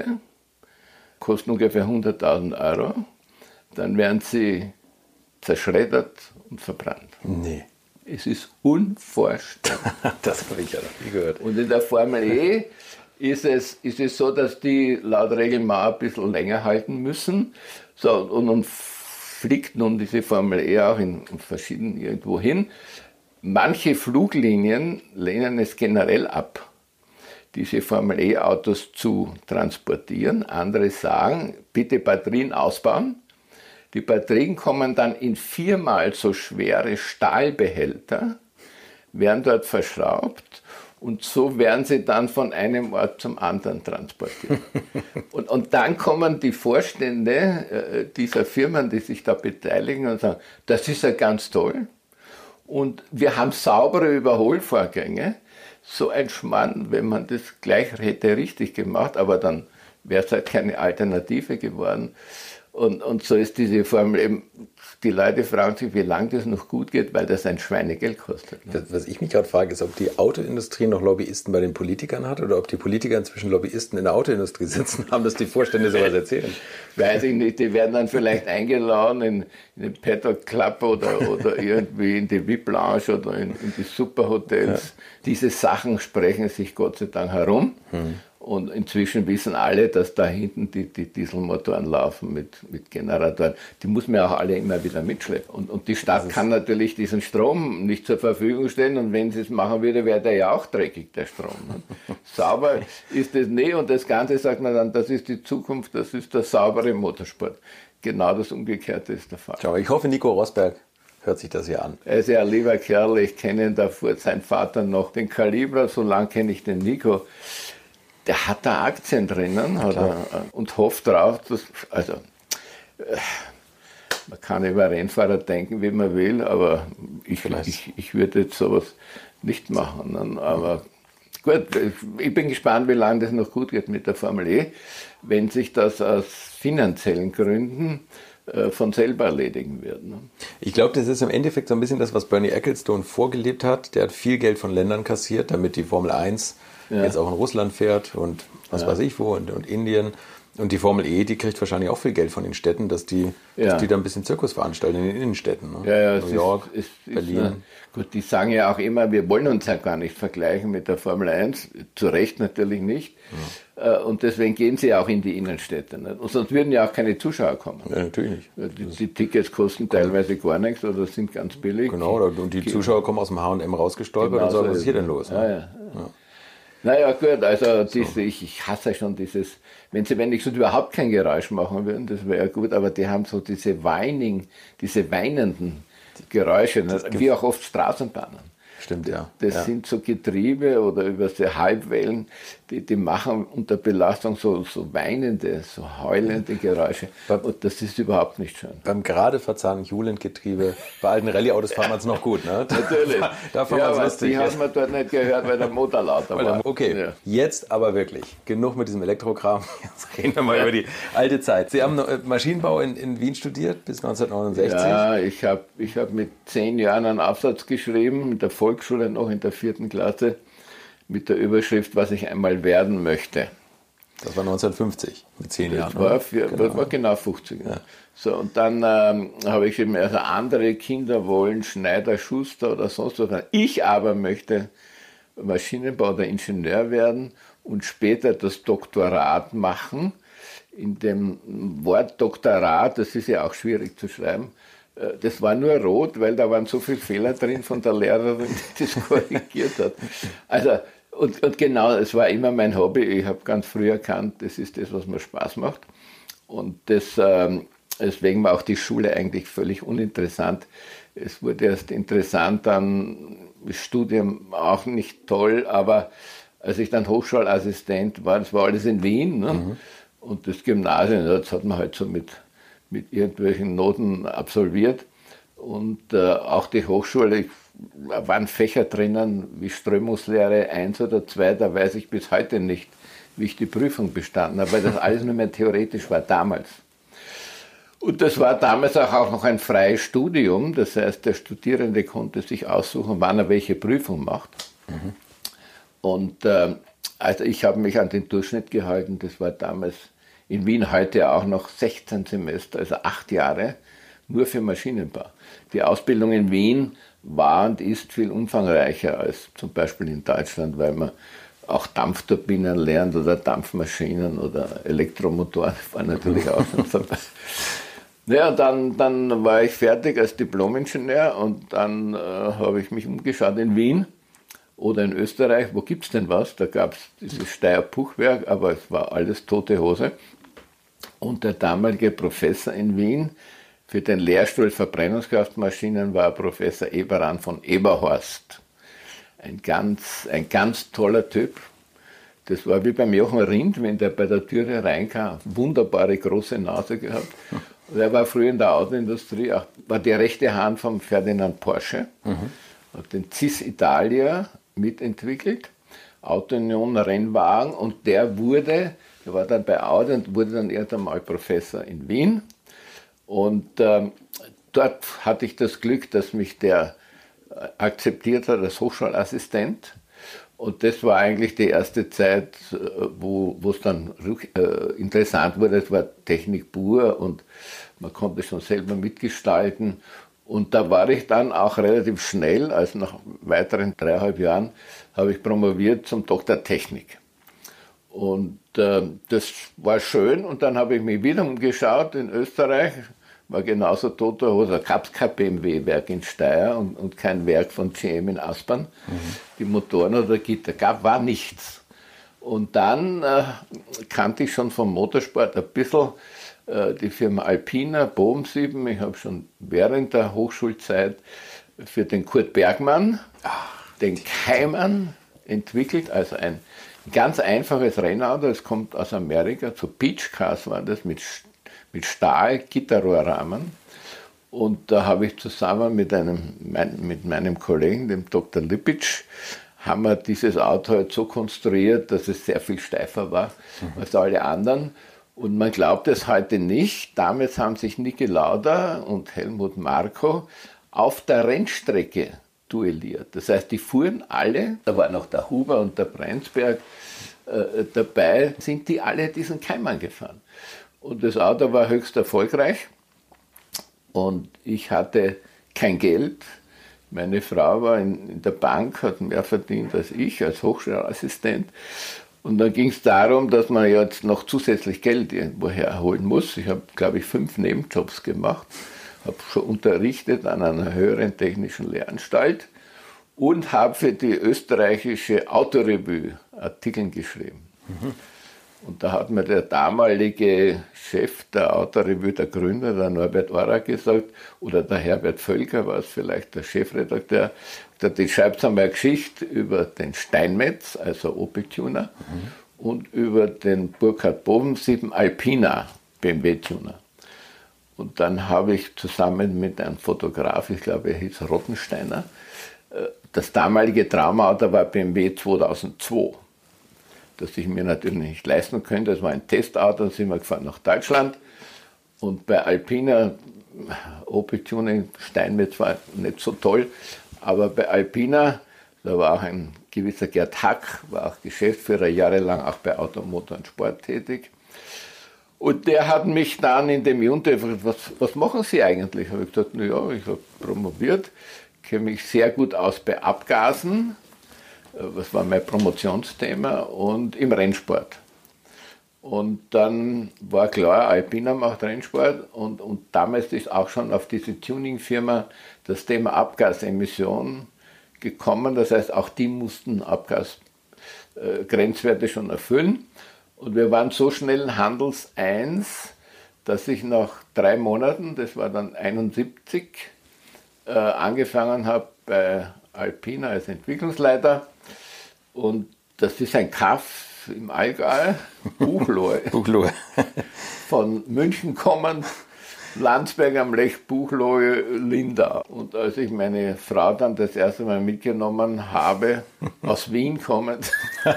kosten ungefähr hunderttausend Euro. Dann werden sie zerschreddert und verbrannt. Nee. Es ist unvorstellbar. Das habe ich ja noch nie gehört. Und in der Formel E ist es, ist es so, dass die laut Regel mal ein bisschen länger halten müssen. So, und nun fliegt nun diese Formel E auch in, in verschiedenen irgendwo hin. Manche Fluglinien lehnen es generell ab, diese Formel E-Autos zu transportieren. Andere sagen, bitte Batterien ausbauen. Die Batterien kommen dann in viermal so schwere Stahlbehälter, werden dort verschraubt und so werden sie dann von einem Ort zum anderen transportiert. und, und dann kommen die Vorstände äh, dieser Firmen, die sich da beteiligen und sagen, das ist ja ganz toll. Und wir haben saubere Überholvorgänge. so ein Schmarrn, wenn man das gleich hätte richtig gemacht, aber dann wäre es halt keine Alternative geworden. Und, und so ist diese Formel eben, die Leute fragen sich, wie lange das noch gut geht, weil das ein Schweinegeld kostet. Ne? Das, was ich mich gerade frage, ist, ob die Autoindustrie noch Lobbyisten bei den Politikern hat oder ob die Politiker inzwischen Lobbyisten in der Autoindustrie sitzen haben, dass die Vorstände sowas erzählen. Weiß ich nicht, die werden dann vielleicht eingeladen in, in den Paddock Club oder, oder irgendwie in die V I P-Lounge oder in, in die Superhotels. Ja. Diese Sachen sprechen sich Gott sei Dank herum. Hm. Und inzwischen wissen alle, dass da hinten die, die Dieselmotoren laufen mit, mit Generatoren. Die muss man auch alle immer wieder mitschleppen. Und, und die Stadt kann natürlich diesen Strom nicht zur Verfügung stellen. Und wenn sie es machen würde, wäre der ja auch dreckig, der Strom. Sauber ist es nicht. Und das Ganze sagt man dann, das ist die Zukunft, das ist der saubere Motorsport. Genau das Umgekehrte ist der Fall. Schau, ich hoffe, Nico Rosberg hört sich das hier an. Er ist ja ein lieber Kerl. Ich kenne ihn davor, sein Vater noch, den Calibra. So lange kenne ich den Nico. Der hat da Aktien drinnen hat er, und hofft drauf, dass, also man kann über Rennfahrer denken, wie man will, aber ich, ich, ich würde jetzt sowas nicht machen. Aber gut, ich bin gespannt, wie lange das noch gut geht mit der Formel E, wenn sich das aus finanziellen Gründen von selber erledigen wird. Ne? Ich glaube, das ist im Endeffekt so ein bisschen das, was Bernie Ecclestone vorgelebt hat. Der hat viel Geld von Ländern kassiert, damit die Formel eins ja. jetzt auch in Russland fährt und was ja. weiß ich wo und, und Indien. Und die Formel E, die kriegt wahrscheinlich auch viel Geld von den Städten, dass die, ja. dass die da ein bisschen Zirkus veranstalten in den Innenstädten. Ne? Ja, ja, New York, ist, ist, Berlin. Ist, gut, die sagen ja auch immer, wir wollen uns ja gar nicht vergleichen mit der Formel eins. Zu Recht natürlich nicht. Ja. Und deswegen gehen sie auch in die Innenstädte. Nicht? Und sonst würden ja auch keine Zuschauer kommen. Ja, natürlich nicht. Die, die Tickets kosten teilweise gar nichts oder sind ganz billig. Genau, und die Zuschauer kommen aus dem H und M rausgestolpert genau und sagen, was ist hier denn los? Ja, ja, ja. Ja. Naja, gut, also diese, so. ich, ich hasse schon dieses, wenn sie wenigstens überhaupt kein Geräusch machen würden, das wäre ja gut, aber die haben so diese Whining, diese weinenden Geräusche, ne? Wie auch oft Straßenbahnen. Stimmt, ja. Das ja. sind so Getriebe oder über so Halbwellen, die, die machen unter Belastung so, so weinende, so heulende Geräusche. Und das ist überhaupt nicht schön. Beim gerade verzahnen Hewland-Getriebe, bei alten Rallye-Autos fahren wir es noch gut, ne? Natürlich. Da, da fahren ja, wir es lustig. Die hat man dort nicht gehört, weil der Motor lauter war. Okay, ja. Jetzt aber wirklich. Genug mit diesem Elektrokram. Jetzt reden wir mal ja. über die alte Zeit. Sie haben Maschinenbau in, in Wien studiert bis neunzehnhundertneunundsechzig? Ja, ich habe ich hab mit zehn Jahren einen Aufsatz geschrieben, in der Volksschule noch in der vierten Klasse, mit der Überschrift, was ich einmal werden möchte. Das war neunzehnhundertfünfzig, mit zehn Jahren. Das war, für, genau. Das war genau fünfzig. Ja. So, und dann ähm, habe ich eben, also andere Kinder wollen Schneider, Schuster oder sonst was. Ich aber möchte Maschinenbau oder Ingenieur werden und später das Doktorat machen. In dem Wort Doktorat, das ist ja auch schwierig zu schreiben, das war nur rot, weil da waren so viele Fehler drin von der Lehrerin, die das korrigiert hat. Also, und, und genau, es war immer mein Hobby. Ich habe ganz früh erkannt, das ist das, was mir Spaß macht. Und das, ähm, deswegen war auch die Schule eigentlich völlig uninteressant. Es wurde erst interessant, dann das Studium auch nicht toll, aber als ich dann Hochschulassistent war, das war alles in Wien, ne? Mhm. Und das Gymnasium, das hat man halt so mit mit irgendwelchen Noten absolviert und äh, auch die Hochschule, da waren Fächer drinnen wie Strömungslehre eins oder zwei, da weiß ich bis heute nicht, wie ich die Prüfung bestanden habe, weil das alles nur mehr theoretisch war damals. Und das war damals auch noch ein freies Studium, das heißt, der Studierende konnte sich aussuchen, wann er welche Prüfung macht. Mhm. Und äh, also ich habe mich an den Durchschnitt gehalten, das war damals in Wien heute auch noch sechzehn Semester, also acht Jahre, nur für Maschinenbau. Die Ausbildung in Wien war und ist viel umfangreicher als zum Beispiel in Deutschland, weil man auch Dampfturbinen lernt oder Dampfmaschinen oder Elektromotoren, waren natürlich auch schon dabei. Naja, dann, dann war ich fertig als Diplom-Ingenieur und dann äh, habe ich mich umgeschaut in Wien oder in Österreich. Wo gibt es denn was? Da gab es dieses Steyr-Puchwerk, aber es war alles tote Hose. Und der damalige Professor in Wien für den Lehrstuhl Verbrennungskraftmaschinen war Professor Eberhard von Eberhorst. Ein ganz, ein ganz toller Typ. Das war wie beim Jochen Rindt, wenn der bei der Türe reinkam. Wunderbare große Nase gehabt. Und er war früher in der Autoindustrie, auch, war die rechte Hand von Ferdinand Porsche. Mhm. Hat den Cis Italia mitentwickelt. Auto-Union-Rennwagen und der wurde, der war dann bei Audi und wurde dann erst einmal Professor in Wien. Und ähm, dort hatte ich das Glück, dass mich der akzeptiert hat als Hochschulassistent. Und das war eigentlich die erste Zeit, wo es dann äh, interessant wurde. Es war Technik pur und man konnte schon selber mitgestalten. Und da war ich dann auch relativ schnell, also nach weiteren dreieinhalb Jahren, habe ich promoviert zum Doktor Technik. Und äh, das war schön. Und dann habe ich mich wieder umgeschaut in Österreich. War genauso toter Hose, da gab es kein B M W-Werk in Steyr und, und kein Werk von G M in Aspern. Mhm. Die Motoren oder Gitter gab, war nichts. Und dann äh, kannte ich schon vom Motorsport ein bisschen äh, die Firma Alpina, Bobensieben. Ich habe schon während der Hochschulzeit für den Kurt Bergmann, Ach, den Cayman, entwickelt, also ein ganz einfaches Rennauto. Es kommt aus Amerika, so Beach Cars waren das mit mit Stahl-Gitterrohrrahmen. Und da habe ich zusammen mit, einem, mein, mit meinem Kollegen, dem Doktor Lippic, haben wir dieses Auto halt so konstruiert, dass es sehr viel steifer war mhm. als alle anderen. Und man glaubt es heute nicht. Damals haben sich Niki Lauda und Helmut Marko auf der Rennstrecke duelliert. Das heißt, die fuhren alle, da war noch der Huber und der Brenzberg äh, dabei, sind die alle diesen Cayman gefahren. Und das Auto war höchst erfolgreich und ich hatte kein Geld. Meine Frau war in, in der Bank, hat mehr verdient als ich als Hochschulassistent. Und dann ging es darum, dass man jetzt noch zusätzlich Geld irgendwoher holen muss. Ich habe, glaube ich, fünf Nebenjobs gemacht, habe schon unterrichtet an einer höheren technischen Lehranstalt und habe für die österreichische Autorevue Artikel geschrieben. Mhm. Und da hat mir der damalige Chef der Autorevue, der Gründer, der Norbert Orra, gesagt, oder der Herbert Völker war es vielleicht, der Chefredakteur, gesagt, ich schreibe einmal eine Geschichte über den Steinmetz, also Opel-Tuner, mhm. und über den Burkhard Bobensieben Alpina, B M W-Tuner. Und dann habe ich zusammen mit einem Fotograf, ich glaube, er hieß Rottensteiner, das damalige Traumauto war B M W zweitausendzwei. Das ich mir natürlich nicht leisten könnte. Das war ein Testauto, dann sind wir gefahren nach Deutschland. Und bei Alpina, Opel Tuning, Steinmetz war nicht so toll, aber bei Alpina, da war auch ein gewisser Gerd Hack, war auch Geschäftsführer, jahrelang auch bei Automotor und Sport tätig. Und der hat mich dann in dem Interview gefragt, was, was machen Sie eigentlich? Habe ich gesagt, naja, ich habe promoviert, kenne mich sehr gut aus bei Abgasen. Das war mein Promotionsthema und im Rennsport. Und dann war klar, Alpina macht Rennsport und, und damals ist auch schon auf diese Tuning-Firma das Thema Abgasemission gekommen. Das heißt, auch die mussten Abgasgrenzwerte äh, schon erfüllen. Und wir waren so schnell Handels eins, dass ich nach drei Monaten, das war dann einundsiebzig, äh, angefangen habe bei Alpina als Entwicklungsleiter. Und das ist ein Kaff im Allgäu, Buchloe. Buchloe. Von München kommend, Landsberg am Lech, Buchloe, Lindau. Und als ich meine Frau dann das erste Mal mitgenommen habe, aus Wien kommend,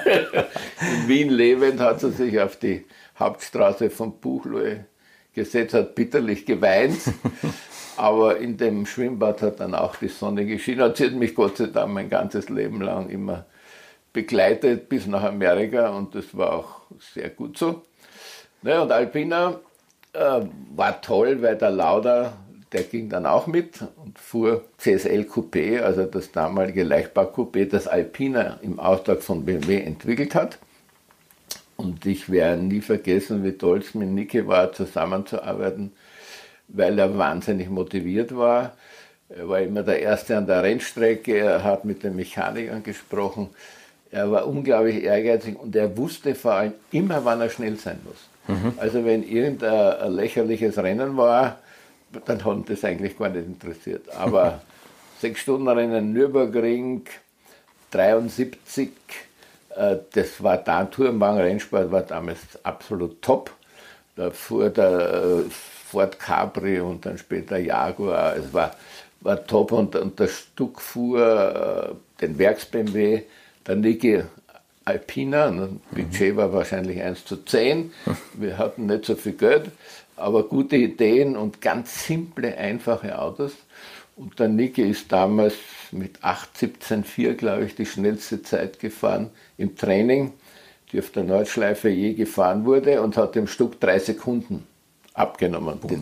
in Wien lebend, hat sie sich auf die Hauptstraße von Buchloe gesetzt, hat bitterlich geweint. Aber in dem Schwimmbad hat dann auch die Sonne geschienen. Und sie hat mich Gott sei Dank mein ganzes Leben lang immer begleitet bis nach Amerika und das war auch sehr gut so. Naja, und Alpina äh, war toll, weil der Lauda, der ging dann auch mit und fuhr C S L Coupé, also das damalige Leichtbau-Coupé, das Alpina im Auftrag von B M W entwickelt hat. Und ich werde nie vergessen, wie toll es mit Niki war, zusammenzuarbeiten, weil er wahnsinnig motiviert war. Er war immer der Erste an der Rennstrecke, er hat mit den Mechanikern gesprochen. Er war unglaublich ehrgeizig und er wusste vor allem immer, wann er schnell sein muss. Mhm. Also wenn irgendein lächerliches Rennen war, dann hat ihn das eigentlich gar nicht interessiert. Aber sechs Stunden Rennen Nürburgring, dreiundsiebzig, äh, das war da, Tourenwagen Rennsport war damals absolut top. Da fuhr der äh, Ford Capri und dann später Jaguar, es war, war top und, und der Stuck fuhr äh, den Werks-B M W. Der Niki Alpina, das Budget war wahrscheinlich eins zu zehn, wir hatten nicht so viel Geld, aber gute Ideen und ganz simple, einfache Autos. Und der Niki ist damals mit acht siebzehn vier, glaube ich, die schnellste Zeit gefahren im Training, die auf der Nordschleife je gefahren wurde, und hat im Stück drei Sekunden abgenommen. Den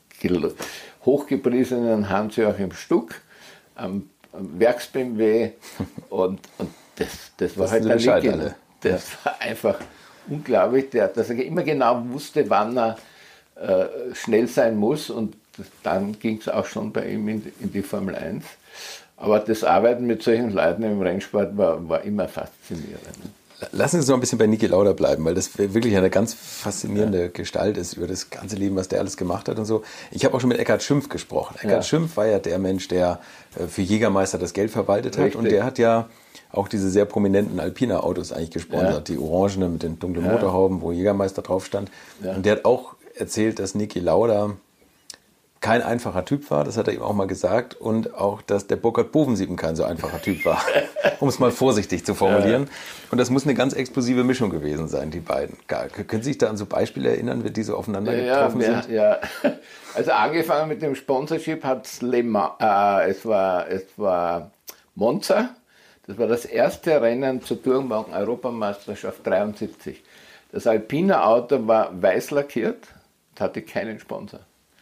hochgepriesenen Hans-Joachim Stuck am, am Werks-B M W, und, und das, das war das halt der Niki. Alle. Das ja. war einfach unglaublich, der, dass er immer genau wusste, wann er äh, schnell sein muss, und das, dann ging es auch schon bei ihm in, in die Formel eins. Aber das Arbeiten mit solchen Leuten im Rennsport war, war immer faszinierend. Lassen Sie uns noch ein bisschen bei Niki Lauda bleiben, weil das wirklich eine ganz faszinierende ja. Gestalt ist über das ganze Leben, was der alles gemacht hat und so. Ich habe auch schon mit Eckhard Schimpf gesprochen. Eckhard ja. Schimpf war ja der Mensch, der für Jägermeister das Geld verwaltet hat. Richtig. Und der hat ja auch diese sehr prominenten Alpina-Autos eigentlich gesponsert. Ja. Die orangene mit den dunklen ja. Motorhauben, wo Jägermeister drauf stand. Ja. Und der hat auch erzählt, dass Niki Lauda kein einfacher Typ war, das hat er ihm auch mal gesagt, und auch, dass der Burkhard Bovensiepen kein so einfacher Typ war, um es mal vorsichtig zu formulieren. Ja. Und das muss eine ganz explosive Mischung gewesen sein, die beiden. Können Sie sich da an so Beispiele erinnern, wie diese aufeinander getroffen ja, sind? Ja, also angefangen mit dem Sponsorship hat es Le Mans, äh, es war, es war Monza, das war das erste Rennen zur Tourenwagen-Europameisterschaft dreiundsiebzig. Das Alpina-Auto war weiß lackiert, hatte keinen Sponsor.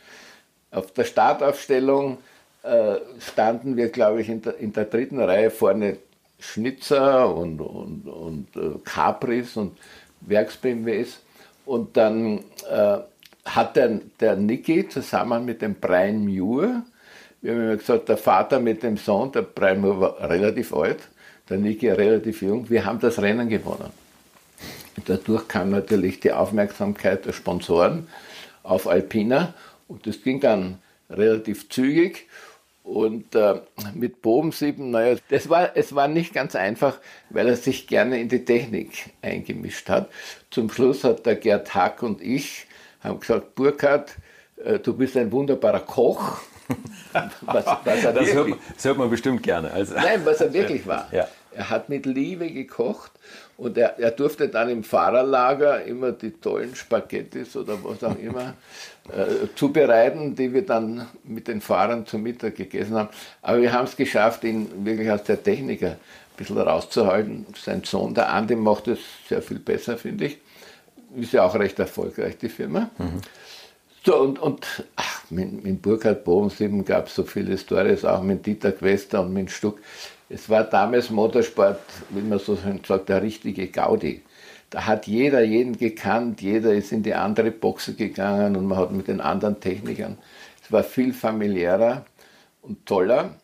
Auf der Startaufstellung äh, standen wir, glaube ich, in der, in der dritten Reihe vorne Schnitzer und, und, und äh, Capris und Werks-B M Ws. Und dann äh, hat der, der Niki zusammen mit dem Brian Muir, wir haben immer gesagt, der Vater mit dem Sohn, der Brian Muir war relativ alt, der Niki relativ jung, wir haben das Rennen gewonnen. Und dadurch kam natürlich die Aufmerksamkeit der Sponsoren auf Alpina. Und das ging dann relativ zügig, und äh, mit Bovensiepen, naja, das war, es war nicht ganz einfach, weil er sich gerne in die Technik eingemischt hat. Zum Schluss hat der Gerd Hack und ich haben gesagt, Burkhard, äh, du bist ein wunderbarer Koch. was, was er das, hört man, das hört man bestimmt gerne. Also. Nein, was er wirklich war. Ja. Er hat mit Liebe gekocht, und er, er durfte dann im Fahrerlager immer die tollen Spaghettis oder was auch immer äh, zubereiten, die wir dann mit den Fahrern zum Mittag gegessen haben. Aber wir haben es geschafft, ihn wirklich aus der Technik ein bisschen rauszuhalten. Sein Sohn, der Andi, macht es sehr viel besser, finde ich. Ist ja auch recht erfolgreich, die Firma. Mhm. So, und, und ach, mit, mit Burkhard Bovensiepen gab es so viele Storys, auch mit Dieter Quester und mit Stuck. Es war damals Motorsport, wie man so schön sagt, der richtige Gaudi. Da hat jeder jeden gekannt, jeder ist in die andere Boxe gegangen, und man hat mit den anderen Technikern. Es war viel familiärer und toller.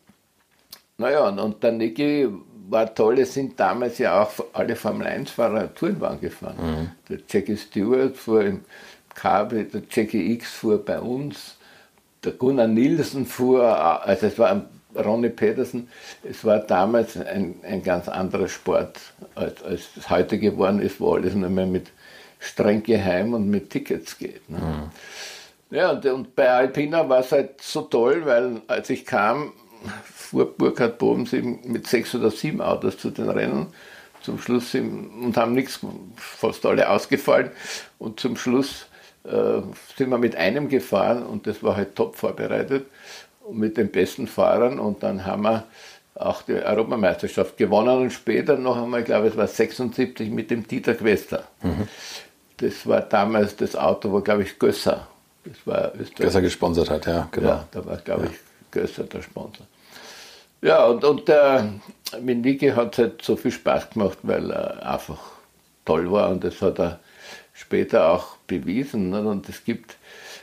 Naja, und, und der Niki war toll, es sind damals ja auch alle Formel eins Fahrer Tourenwagen gefahren. Mhm. Der Jackie Stewart fuhr im Kabel, der Jackie X fuhr bei uns, der Gunnar Nielsen fuhr, also es war ein Ronnie Peterson, es war damals ein, ein ganz anderer Sport, als, als es heute geworden ist, wo alles nur mehr mit streng geheim und mit Tickets geht. Ne? Mhm. Ja, und, und bei Alpina war es halt so toll, weil als ich kam, fuhr Burkhard Bovensiepen mit sechs oder sieben Autos zu den Rennen, zum Schluss sind, und haben nichts, fast alle ausgefallen, und zum Schluss äh, sind wir mit einem gefahren, und das war halt top vorbereitet, mit den besten Fahrern, und dann haben wir auch die Europameisterschaft gewonnen, und später noch einmal, ich glaube es war sechsundsiebzig, mit dem Dieter Quester. Mhm. Das war damals das Auto, wo, glaube ich, Gösser, das war Österreich. Gösser gesponsert hat, ja, genau. Ja, da war, glaube ja. ich, Gösser der Sponsor. Ja, und, und der, mit Niki hat es halt so viel Spaß gemacht, weil er einfach toll war, und das hat er später auch bewiesen. Ne? Und es gibt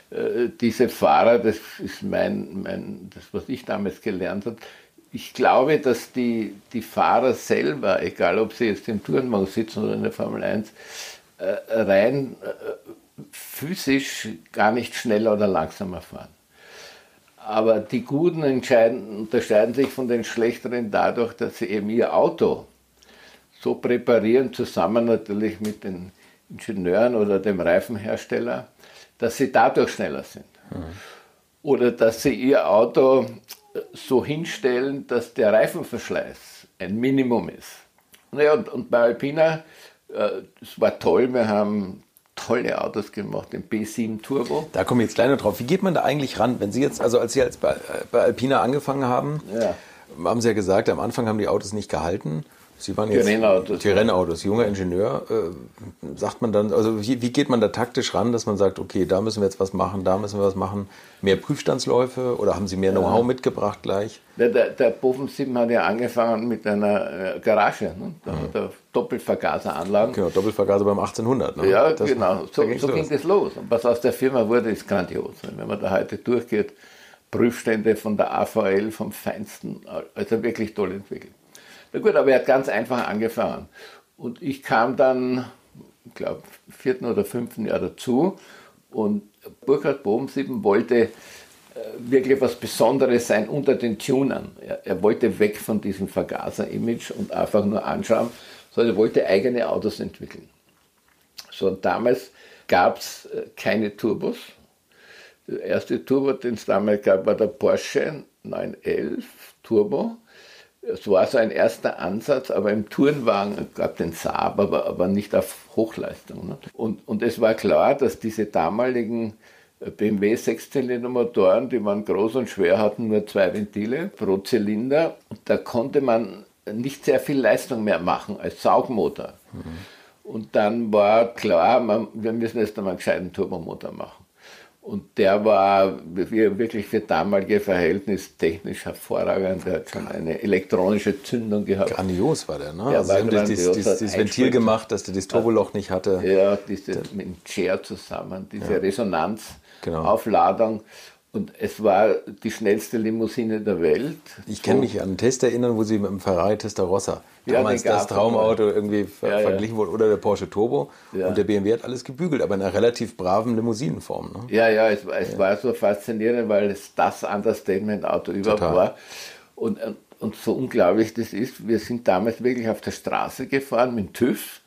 diese Fahrer, das ist mein, mein, das, was ich damals gelernt habe. Ich glaube, dass die, die Fahrer selber, egal ob sie jetzt im Tourenwagen sitzen oder in der Formel eins, äh, rein äh, physisch gar nicht schneller oder langsamer fahren. Aber die Guten unterscheiden sich von den Schlechteren dadurch, dass sie eben ihr Auto so präparieren, zusammen natürlich mit den Ingenieuren oder dem Reifenhersteller, dass sie dadurch schneller sind. Mhm. Oder dass sie ihr Auto so hinstellen, dass der Reifenverschleiß ein Minimum ist. Naja, und, und bei Alpina, äh, das war toll, wir haben tolle Autos gemacht, den B sieben Turbo. Da komme ich jetzt gleich noch drauf. Wie geht man da eigentlich ran? Wenn Sie jetzt, also als Sie jetzt bei, bei Alpina angefangen haben, ja. haben Sie ja gesagt, am Anfang haben die Autos nicht gehalten. Sie waren jetzt die Rennautos. Die Rennautos, junger Ingenieur. Äh, sagt man dann, also wie, wie geht man da taktisch ran, dass man sagt, okay, da müssen wir jetzt was machen, da müssen wir was machen? Mehr Prüfstandsläufe oder haben Sie mehr Know-how ja. mitgebracht gleich? Der, der, der Bofen sieben hat ja angefangen mit einer äh, Garage, ne? Da hat er Doppelvergaseranlagen. Genau, Doppelvergaser beim achtzehnhundert. Ne? Ja, das, genau, so, da so ging das los. Und was aus der Firma wurde, ist grandios. Wenn man da heute durchgeht, Prüfstände von der A V L, vom Feinsten, also wirklich toll entwickelt. Na gut, aber er hat ganz einfach angefangen. Und ich kam dann, ich glaube, vierten oder fünften Jahr dazu. Und Burkhard Bovensieben wollte äh, wirklich was Besonderes sein unter den Tunern. Er, er wollte weg von diesem Vergaser-Image und einfach nur anschauen, sondern er wollte eigene Autos entwickeln. So, und damals gab es äh, keine Turbos. Der erste Turbo, den es damals gab, war der Porsche neun elf Turbo. Es war so ein erster Ansatz, aber im Tourenwagen gab den Saab, aber, aber nicht auf Hochleistung. Ne? Und, und es war klar, dass diese damaligen B M W Sechszylindermotoren, die waren groß und schwer, hatten nur zwei Ventile pro Zylinder. Und da konnte man nicht sehr viel Leistung mehr machen als Saugmotor. Mhm. Und dann war klar, man, wir müssen jetzt einmal einen gescheiten Turbomotor machen. Und der war wirklich für damalige Verhältnisse technisch hervorragend. Der hat schon eine elektronische Zündung gehabt. Grandios war der, ne? Ja, also sie haben dieses, dieses, dieses Ventil gemacht, dass der das Turboloch nicht hatte. Ja, diese, mit dem Chair zusammen, diese ja. Resonanzaufladung. Genau. Und es war die schnellste Limousine der Welt. Ich kann mich an einen Test erinnern, wo sie mit dem Ferrari Testarossa damals ja, das Traumauto irgendwie ver- ja, verglichen ja. wurde, oder der Porsche Turbo. Ja. Und der B M W hat alles gebügelt, aber in einer relativ braven Limousinenform. Ne? Ja, ja, es, es ja. war so faszinierend, weil es das Understatement-Auto überhaupt Total. war. Und, und so unglaublich das ist, wir sind damals wirklich auf der Straße gefahren mit TÜV.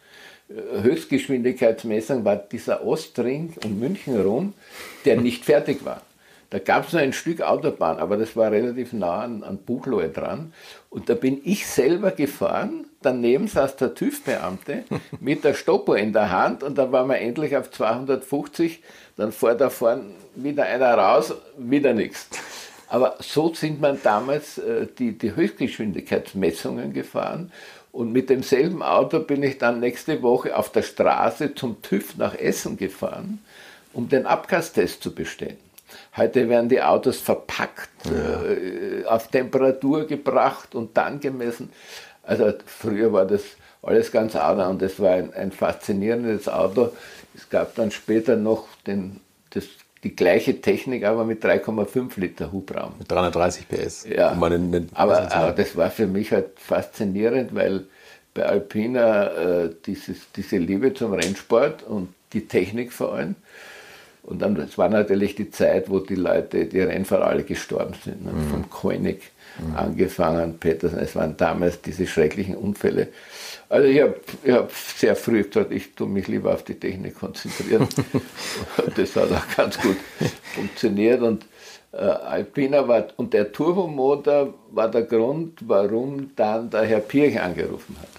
Höchstgeschwindigkeitsmessung war dieser Ostring um München rum, der nicht fertig war. Da gab es noch ein Stück Autobahn, aber das war relativ nah an, an Buchloe dran. Und da bin ich selber gefahren, daneben saß der TÜV-Beamte mit der Stoppuhr in der Hand und da waren wir endlich auf zweihundertfünfzig, dann fährt da vorne wieder einer raus, wieder nichts. Aber so sind man damals äh, die, die Höchstgeschwindigkeitsmessungen gefahren und mit demselben Auto bin ich dann nächste Woche auf der Straße zum TÜV nach Essen gefahren, um den Abgastest zu bestehen. Heute werden die Autos verpackt, ja. äh, auf Temperatur gebracht und dann gemessen. Also früher war das alles ganz anders und das war ein, ein faszinierendes Auto. Es gab dann später noch den, das, die gleiche Technik, aber mit drei Komma fünf Liter Hubraum. Mit dreihundertdreißig P S. Ja, aber, aber das war für mich halt faszinierend, weil bei Alpina äh, dieses, diese Liebe zum Rennsport und die Technik vor allem. Und dann, das war natürlich die Zeit, wo die Leute, die Rennfahrer alle gestorben sind. Ne? Mhm. Vom Koenig mhm. angefangen, Petersen, es waren damals diese schrecklichen Unfälle. Also ich habe ich hab sehr früh gesagt, ich tue mich lieber auf die Technik konzentrieren. Das hat auch ganz gut funktioniert. Und äh, Alpina war, und der Turbomotor war der Grund, warum dann der Herr Pirch angerufen hat.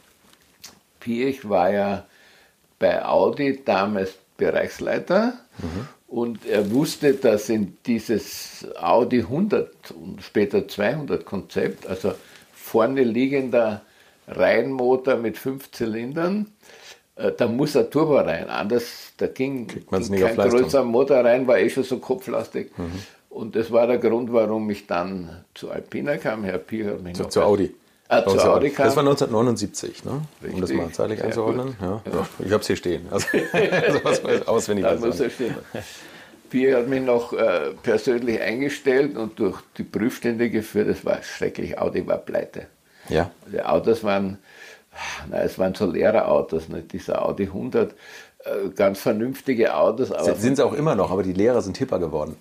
Pirch war ja bei Audi damals Bereichsleiter mhm. und er wusste, dass in dieses Audi hundert und später zweihundert Konzept, also vorne liegender Reihenmotor mit fünf Zylindern, äh, da muss ein Turbo rein, anders, da ging, ging kein größerer Motor rein, war eh schon so kopflastig. Mhm. Und das war der Grund, warum ich dann zu Alpina kam. Herr Pier hat mich zu, noch zu Audi. Ah, zu Audi kam. Das war neunzehnhundert neunundsiebzig, ne? Um das mal zeitlich einzuordnen. Ja. Ja. Ich habe es hier stehen. Also, also was auswendig. Da muss er stehen. Pier hat mich noch äh, persönlich eingestellt und durch die Prüfstände geführt. Das war schrecklich. Audi war pleite. Ja. Die Autos waren, na, es waren so leere Autos, ne? Dieser Audi hundert. Ganz vernünftige Autos. Sind es auch immer noch, aber die Lehrer sind hipper geworden.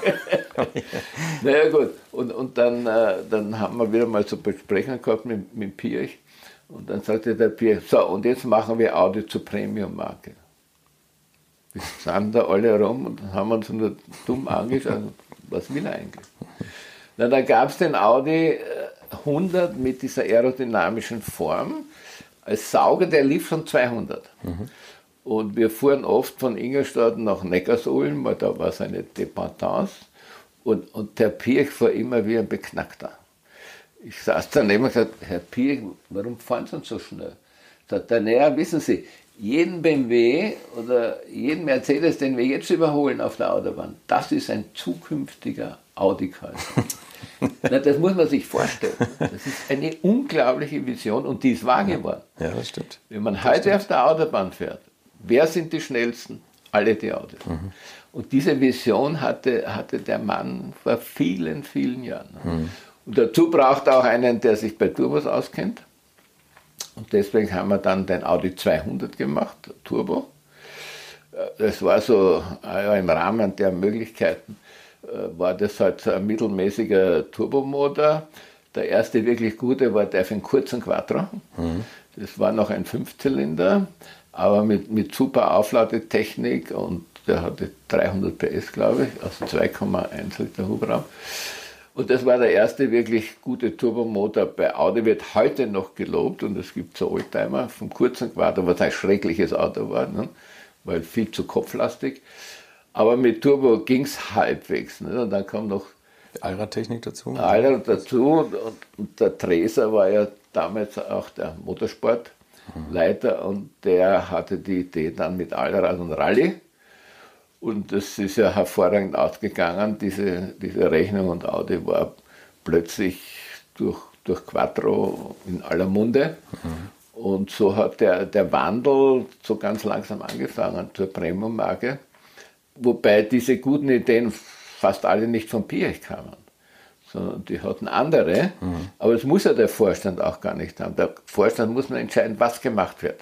Naja gut, und, und dann, äh, dann haben wir wieder mal so Besprechungen gehabt mit, mit Pirch und dann sagte der Pirch, so und jetzt machen wir Audi zur Premium-Marke. Wir standen da alle rum und haben uns nur dumm angeschaut, was will er eigentlich? Na, dann gab es den Audi hundert mit dieser aerodynamischen Form. Als Sauger, der lief schon zweihundert. Mhm. Und wir fuhren oft von Ingolstadt nach Neckarsulm, weil da war seine Dependance. Und, und der Pirch fuhr immer wie ein Beknackter. Ich saß daneben und gesagt, Herr Pirch, warum fahren Sie so schnell? Sagt er, naja, wissen Sie, jeden B M W oder jeden Mercedes, den wir jetzt überholen auf der Autobahn, das ist ein zukünftiger Audi-Käufer. Na, das muss man sich vorstellen. Das ist eine unglaubliche Vision und die ist wahr geworden. Ja, das stimmt. Wenn man das heute stimmt. auf der Autobahn fährt, wer sind die Schnellsten? Alle die Audis. Mhm. Und diese Vision hatte, hatte der Mann vor vielen, vielen Jahren. Mhm. Und dazu braucht er auch einen, der sich bei Turbos auskennt. Und deswegen haben wir dann den Audi zweihundert gemacht, Turbo. Das war so ja, im Rahmen der Möglichkeiten, war das halt so ein mittelmäßiger Turbomotor. Der erste wirklich gute war der für einen kurzen Quattro. Mhm. Das war noch ein Fünfzylinder, aber mit, mit super Aufladetechnik und der hatte dreihundert P S, glaube ich, also zwei Komma eins Liter Hubraum. Und das war der erste wirklich gute Turbomotor bei Audi, wird heute noch gelobt und es gibt so Oldtimer vom kurzen Quattro, was ein schreckliches Auto war, ne? Weil viel zu kopflastig. Aber mit Turbo ging es halbwegs. Ne? Und dann kam noch Allradtechnik dazu. Allrad dazu und, und der Treser war ja damals auch der Motorsportleiter mhm. und der hatte die Idee dann mit Allrad und Rallye. Und das ist ja hervorragend ausgegangen, diese, diese Rechnung, und Audi war plötzlich durch, durch Quattro in aller Munde. Mhm. Und so hat der, der Wandel so ganz langsam angefangen zur Premium-Marke, wobei diese guten Ideen fast alle nicht von Pirch kamen, sondern die hatten andere, mhm. aber das muss ja der Vorstand auch gar nicht haben. Der Vorstand muss nur entscheiden, was gemacht wird.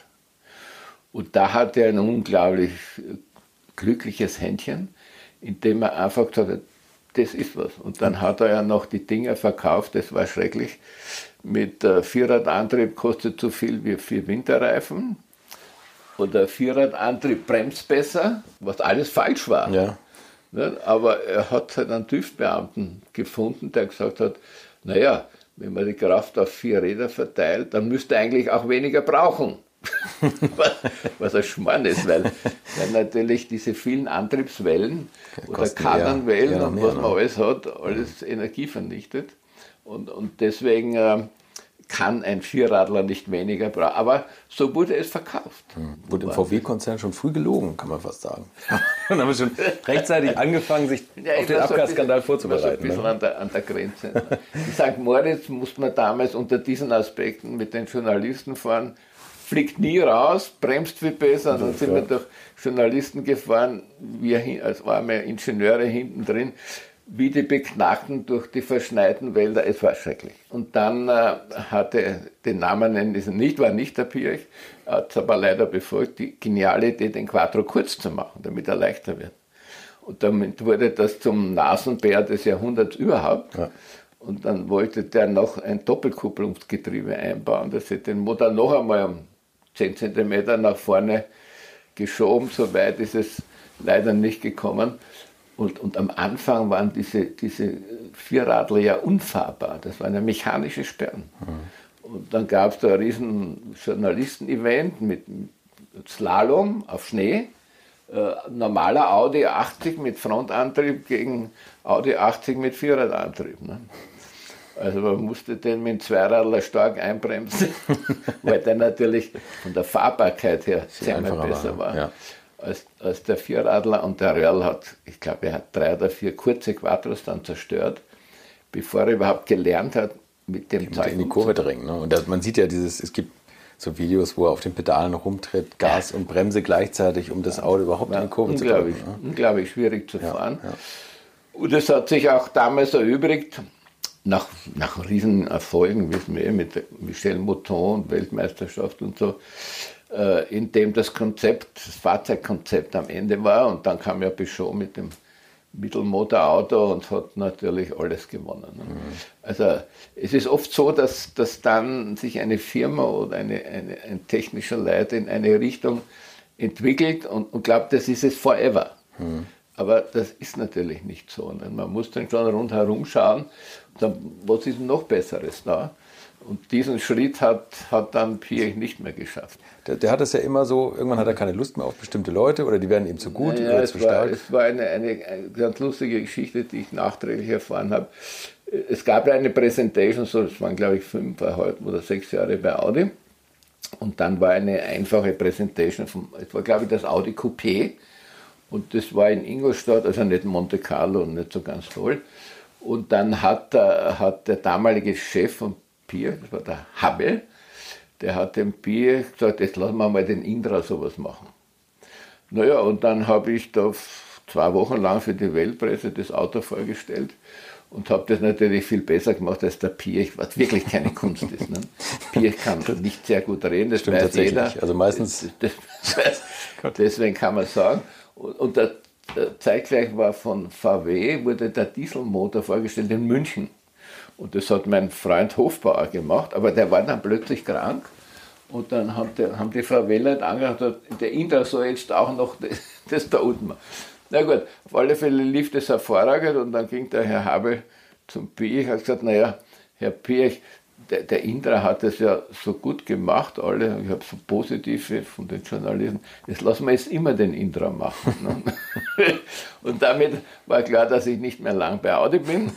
Und da hat er ein unglaublich glückliches Händchen, indem er einfach gesagt hat, das ist was. Und dann hat er ja noch die Dinger verkauft, das war schrecklich. Mit äh, Vierradantrieb kostet so viel wie vier Winterreifen. Oder Vierradantrieb bremst besser, was alles falsch war. Ja. Ja, aber er hat halt einen TÜV-Beamten gefunden, der gesagt hat, naja, wenn man die Kraft auf vier Räder verteilt, dann müsste er eigentlich auch weniger brauchen. Was ein Schmarrn ist, weil, weil natürlich diese vielen Antriebswellen ja, oder Kardanwellen und was man alles hat, alles ja. Energie vernichtet. Und, und deswegen äh, kann ein Vierradler nicht weniger brauchen. Aber so wurde es verkauft. Hm. Wurde im V W-Konzern schon früh gelogen, kann man fast sagen. Dann haben wir schon rechtzeitig angefangen, sich ja, auf den Abgasskandal vorzubereiten. So ein bisschen ne? an, der, an der Grenze. In Sankt Moritz musste man damals unter diesen Aspekten mit den Journalisten fahren, fliegt nie raus, bremst viel besser. Dann sind wir durch Journalisten gefahren, wir als arme Ingenieure hinten drin, wie die Beknackten durch die verschneiten Wälder. Es war schrecklich. Und dann äh, hatte, den Namen nennen sie nicht, war nicht der Pirch, hat es aber leider befolgt, die geniale Idee, den Quattro kurz zu machen, damit er leichter wird. Und damit wurde das zum Nasenbär des Jahrhunderts überhaupt. Ja. Und dann wollte der noch ein Doppelkupplungsgetriebe einbauen, das hätte den Motor noch einmal um zehn Zentimeter nach vorne geschoben, so weit ist es leider nicht gekommen. Und, und am Anfang waren diese, diese Vierradler ja unfahrbar, das waren ja mechanische Sperren. Mhm. Und dann gab es da ein riesen Journalisten-Event mit Slalom auf Schnee, äh, normaler Audi achtzig mit Frontantrieb gegen Audi achtzig mit Vierradantrieb. Ne? Also man musste den mit dem Zweiradler stark einbremsen, weil der natürlich von der Fahrbarkeit her zehnmal besser war ja. als, als der Vierradler. Und der Röhrl hat, ich glaube, er hat drei oder vier kurze Quattros dann zerstört, bevor er überhaupt gelernt hat, mit dem Zeug in die Kurve drängen. Ne? Und das, man sieht ja dieses, es gibt so Videos, wo er auf den Pedalen rumtritt, Gas ja. und Bremse gleichzeitig, um das Auto überhaupt ja, in die Kurve zu kommen. Ne? Unglaublich schwierig zu fahren. Ja, ja. Und es hat sich auch damals erübrigt, Nach, nach riesen Erfolgen, wissen wir, mit Michel Mouton und Weltmeisterschaft und so, äh, in dem das Konzept, das Fahrzeugkonzept am Ende war, und dann kam ja Peugeot mit dem Mittelmotorauto und hat natürlich alles gewonnen. Ne? Mhm. Also es ist oft so, dass, dass dann sich eine Firma oder eine, eine, ein technischer Leiter in eine Richtung entwickelt und, und glaubt, das ist es forever. Mhm. Aber das ist natürlich nicht so. Ne? Man muss dann schon rundherum schauen, dann, was ist noch Besseres da? Und diesen Schritt hat, hat dann Piëch nicht mehr geschafft. Der, der hat es ja immer so, irgendwann hat er keine Lust mehr auf bestimmte Leute oder die werden ihm zu gut naja, oder es zu war, stark. Es war eine, eine, eine ganz lustige Geschichte, die ich nachträglich erfahren habe. Es gab ja eine Präsentation, so, das waren glaube ich fünf oder sechs Jahre bei Audi. Und dann war eine einfache Präsentation, von, es war glaube ich das Audi Coupé. Und das war in Ingolstadt, also nicht Monte Carlo und nicht so ganz toll. Und dann hat der, hat der damalige Chef von Piëch, das war der Habel, der hat dem Piëch gesagt, jetzt lassen wir mal den Indra sowas machen. Naja, und dann habe ich da zwei Wochen lang für die Weltpresse das Auto vorgestellt und habe das natürlich viel besser gemacht als der Piëch, was wirklich keine Kunst ist. Ne? Piëch kann nicht sehr gut reden, das Stimmt, weiß jeder. Also meistens. Das, das weiß, deswegen kann man sagen. Und, und der, der zeitgleich war von V W, wurde der Dieselmotor vorgestellt in München. Und das hat mein Freund Hofbauer gemacht, aber der war dann plötzlich krank. Und dann haben die, haben die VWler angehört, der Indra soll jetzt auch noch das, das da unten machen. Na gut, auf alle Fälle lief das hervorragend und dann ging der Herr Habel zum Piëch und hat gesagt, naja, Herr Piëch, der, der Indra hat das ja so gut gemacht, alle, ich habe so positive von den Journalisten, jetzt lassen wir jetzt immer den Indra machen. Ne? Und damit war klar, dass ich nicht mehr lang bei Audi bin.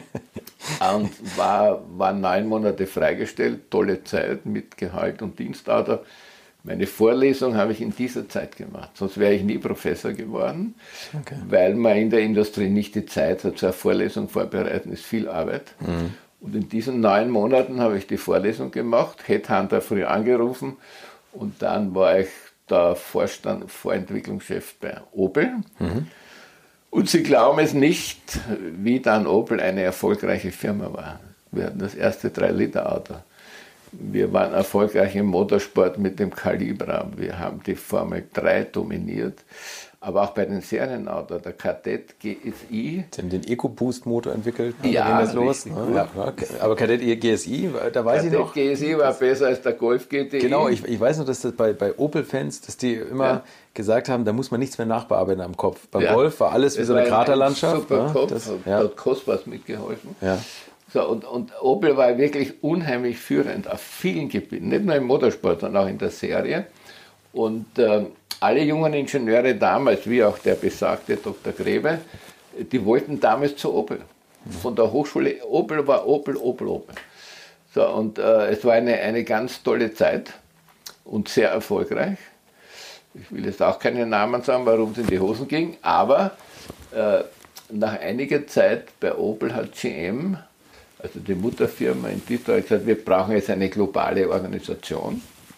Und war, war neun Monate freigestellt, tolle Zeit mit Gehalt und Dienstauto. Meine Vorlesung habe ich in dieser Zeit gemacht, sonst wäre ich nie Professor geworden, okay. Weil man in der Industrie nicht die Zeit hat, so eine Vorlesung vorbereiten, ist viel Arbeit. Mhm. Und in diesen neun Monaten habe ich die Vorlesung gemacht, Headhunter früh angerufen und dann war ich der Vorstand, Vorentwicklungschef bei Opel. Mhm. Und Sie glauben es nicht, wie dann Opel eine erfolgreiche Firma war. Wir hatten das erste drei Liter Auto. Wir waren erfolgreich im Motorsport mit dem Calibra. Wir haben die Formel drei dominiert. Aber auch bei den Serienautos, der Kadett G S I. Sie haben den EcoBoost-Motor entwickelt. Ja, das los. Ja. Aber Kadett G S I, da weiß Kadett ich noch. G S I war besser als der Golf G T I. Genau, ich, ich weiß noch, dass das bei, bei Opel-Fans, dass die immer ja. gesagt haben, da muss man nichts mehr nachbearbeiten am Kopf. Beim ja. Golf war alles wie so eine Kraterlandschaft. Super ne? Kopf, das, hat, ja. hat Kostbars mitgeholfen. Ja. So, und, und Opel war wirklich unheimlich führend auf vielen Gebieten, nicht nur im Motorsport, sondern auch in der Serie. Und äh, alle jungen Ingenieure damals, wie auch der besagte Doktor Grebe, die wollten damals zu Opel. Von der Hochschule Opel war Opel, Opel, Opel. So, und äh, es war eine, eine ganz tolle Zeit und sehr erfolgreich. Ich will jetzt auch keine Namen sagen, warum es in die Hosen ging, aber äh, nach einiger Zeit bei Opel hat G M, also die Mutterfirma in Detroit, gesagt, wir brauchen jetzt eine globale Organisation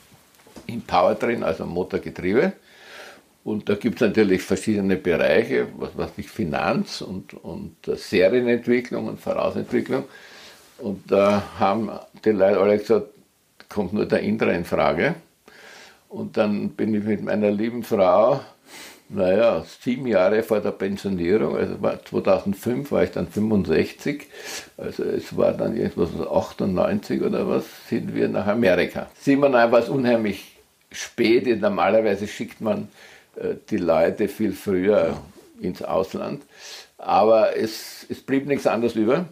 im Powertrain, also Motorgetriebe. Und da gibt es natürlich verschiedene Bereiche, was weiß ich, Finanz und, und Serienentwicklung und Vorausentwicklung. Und da haben die Leute alle gesagt, kommt nur der Indra in Frage. Und dann bin ich mit meiner lieben Frau, naja, sieben Jahre vor der Pensionierung, also zweitausendfünf war ich dann fünfundsechzig, also es war dann irgendwas achtundneunzig oder was, sind wir nach Amerika. siebenundneunzig war es unheimlich spät, normalerweise schickt man äh, die Leute viel früher ja. ins Ausland, aber es, es blieb nichts anderes über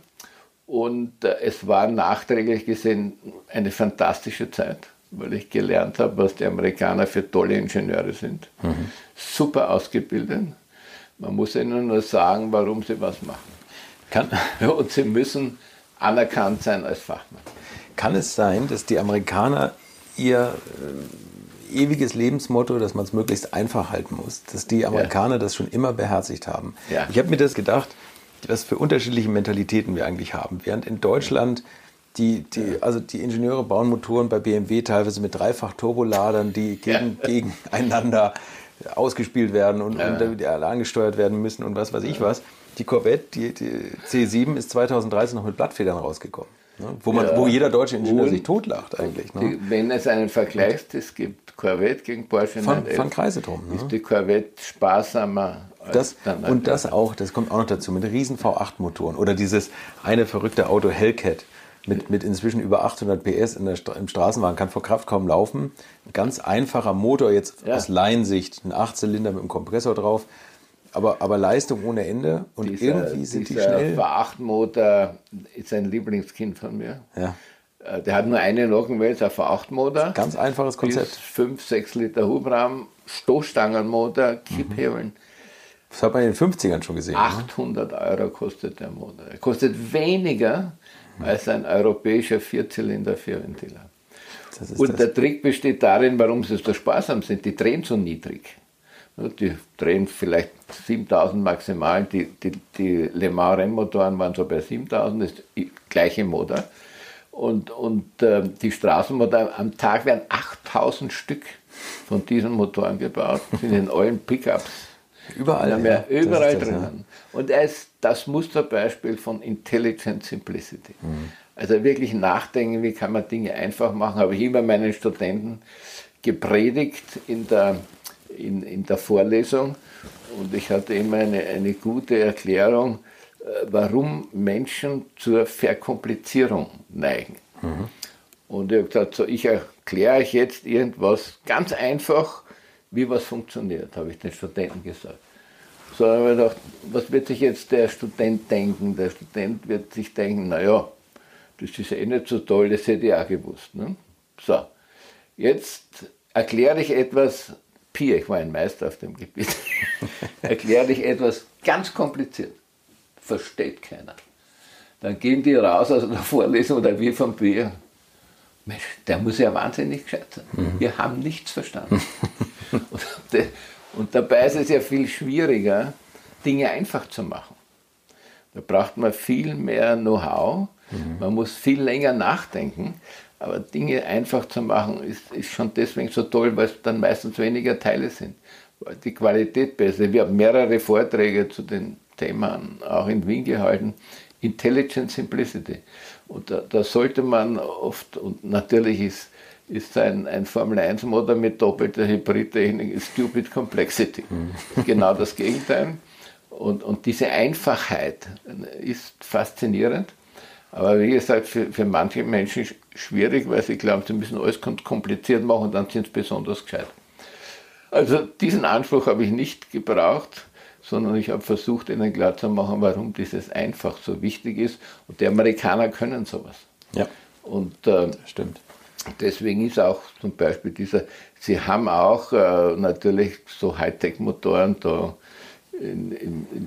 und äh, es war nachträglich gesehen eine fantastische Zeit, weil ich gelernt habe, was die Amerikaner für tolle Ingenieure sind. Mhm. Super ausgebildet. Man muss ihnen nur sagen, warum sie was machen. Kann. Und sie müssen anerkannt sein als Fachmann. Kann es sein, dass die Amerikaner ihr äh, ewiges Lebensmotto, dass man es möglichst einfach halten muss, dass die Amerikaner ja. das schon immer beherzigt haben? Ja. Ich habe mir das gedacht, was für unterschiedliche Mentalitäten wir eigentlich haben. Während in Deutschland Die, die, also die Ingenieure bauen Motoren bei B M W teilweise mit Dreifach-Turboladern, die gegen, ja. gegeneinander ausgespielt werden und, ja. und die alle angesteuert werden müssen und was weiß ich was. Die Corvette, die, die C sieben, ist zweitausenddreizehn noch mit Blattfedern rausgekommen. Ne? Wo, man, ja. wo jeder deutsche Ingenieur und sich totlacht eigentlich. Ne? Die, wenn es einen Vergleichstest gibt, Corvette gegen Porsche Von, von Kreisetum. Ne? Ist die Corvette sparsamer das, und das auch, das kommt auch noch dazu, mit riesen V acht Motoren oder dieses eine verrückte Auto Hellcat. Mit, mit inzwischen über achthundert P S in der, im Straßenwagen, kann vor Kraft kaum laufen. Ein ganz einfacher Motor, jetzt ja. aus Laiensicht, ein Achtzylinder mit einem Kompressor drauf. aber, aber Leistung ohne Ende und dieser, irgendwie sind die dieser schnell. V acht Motor ist ein Lieblingskind von mir. Ja. Der hat nur eine Nockenwelle, ein V acht Motor. Ganz einfaches Konzept. fünf, sechs Liter Hubraum, Stoßstangenmotor, Kipphebeln. Mhm. Das hat man in den fünfzigern schon gesehen. achthundert Euro kostet der Motor. Er kostet weniger mhm. als ein europäischer Vierzylinder Vierventiler. Und das. Der Trick besteht darin, warum sie so sparsam sind. Die drehen so niedrig. Die drehen vielleicht siebentausend maximal. Die, die, die Le Mans Rennmotoren waren so bei siebentausend, das ist der gleiche Motor. Und, und äh, die Straßenmotoren, am Tag werden achttausend Stück von diesen Motoren gebaut, sind in allen Pickups. Überall. Ja, ja, überall das das, drinnen. Ja. Und er ist das Musterbeispiel von Intelligent Simplicity. Mhm. Also wirklich nachdenken, wie kann man Dinge einfach machen, habe ich immer meinen Studenten gepredigt in der, in, in der Vorlesung. Und ich hatte immer eine, eine gute Erklärung, warum Menschen zur Verkomplizierung neigen. Mhm. Und ich habe gesagt, so, ich erkläre euch jetzt irgendwas ganz einfach, wie was funktioniert, habe ich den Studenten gesagt. So habe ich gedacht, was wird sich jetzt der Student denken? Der Student wird sich denken, naja, das ist eh nicht so toll, das hätte ich auch gewusst. Ne? So, jetzt erkläre ich etwas, Pi, ich war ein Meister auf dem Gebiet, erkläre ich etwas ganz kompliziert. Versteht keiner. Dann gehen die raus aus der Vorlesung oder wir vom Bier. Mensch, der muss ja wahnsinnig gescheit sein. Mhm. Wir haben nichts verstanden. und, und dabei ist es ja viel schwieriger, Dinge einfach zu machen. Da braucht man viel mehr Know-how, mhm. man muss viel länger nachdenken, aber Dinge einfach zu machen ist, ist schon deswegen so toll, weil es dann meistens weniger Teile sind. Weil die Qualität besser ist. Wir haben mehrere Vorträge zu den Themen auch in Wien gehalten, Intelligent Simplicity. Und da, da sollte man oft, und natürlich ist, ist ein, ein Formel eins Motor mit doppelter Hybridtechnik Stupid Complexity. Mhm. Genau das Gegenteil. Und, und diese Einfachheit ist faszinierend, aber wie gesagt, für, für manche Menschen schwierig, weil sie glauben, sie müssen alles kompliziert machen und dann sind sie besonders gescheit. Also diesen Anspruch habe ich nicht gebraucht, sondern ich habe versucht, ihnen klarzumachen, warum dieses einfach so wichtig ist. Und die Amerikaner können sowas. Ja, und äh, stimmt. Deswegen ist auch zum Beispiel dieser, sie haben auch äh, natürlich so Hightech-Motoren, da in, in, in,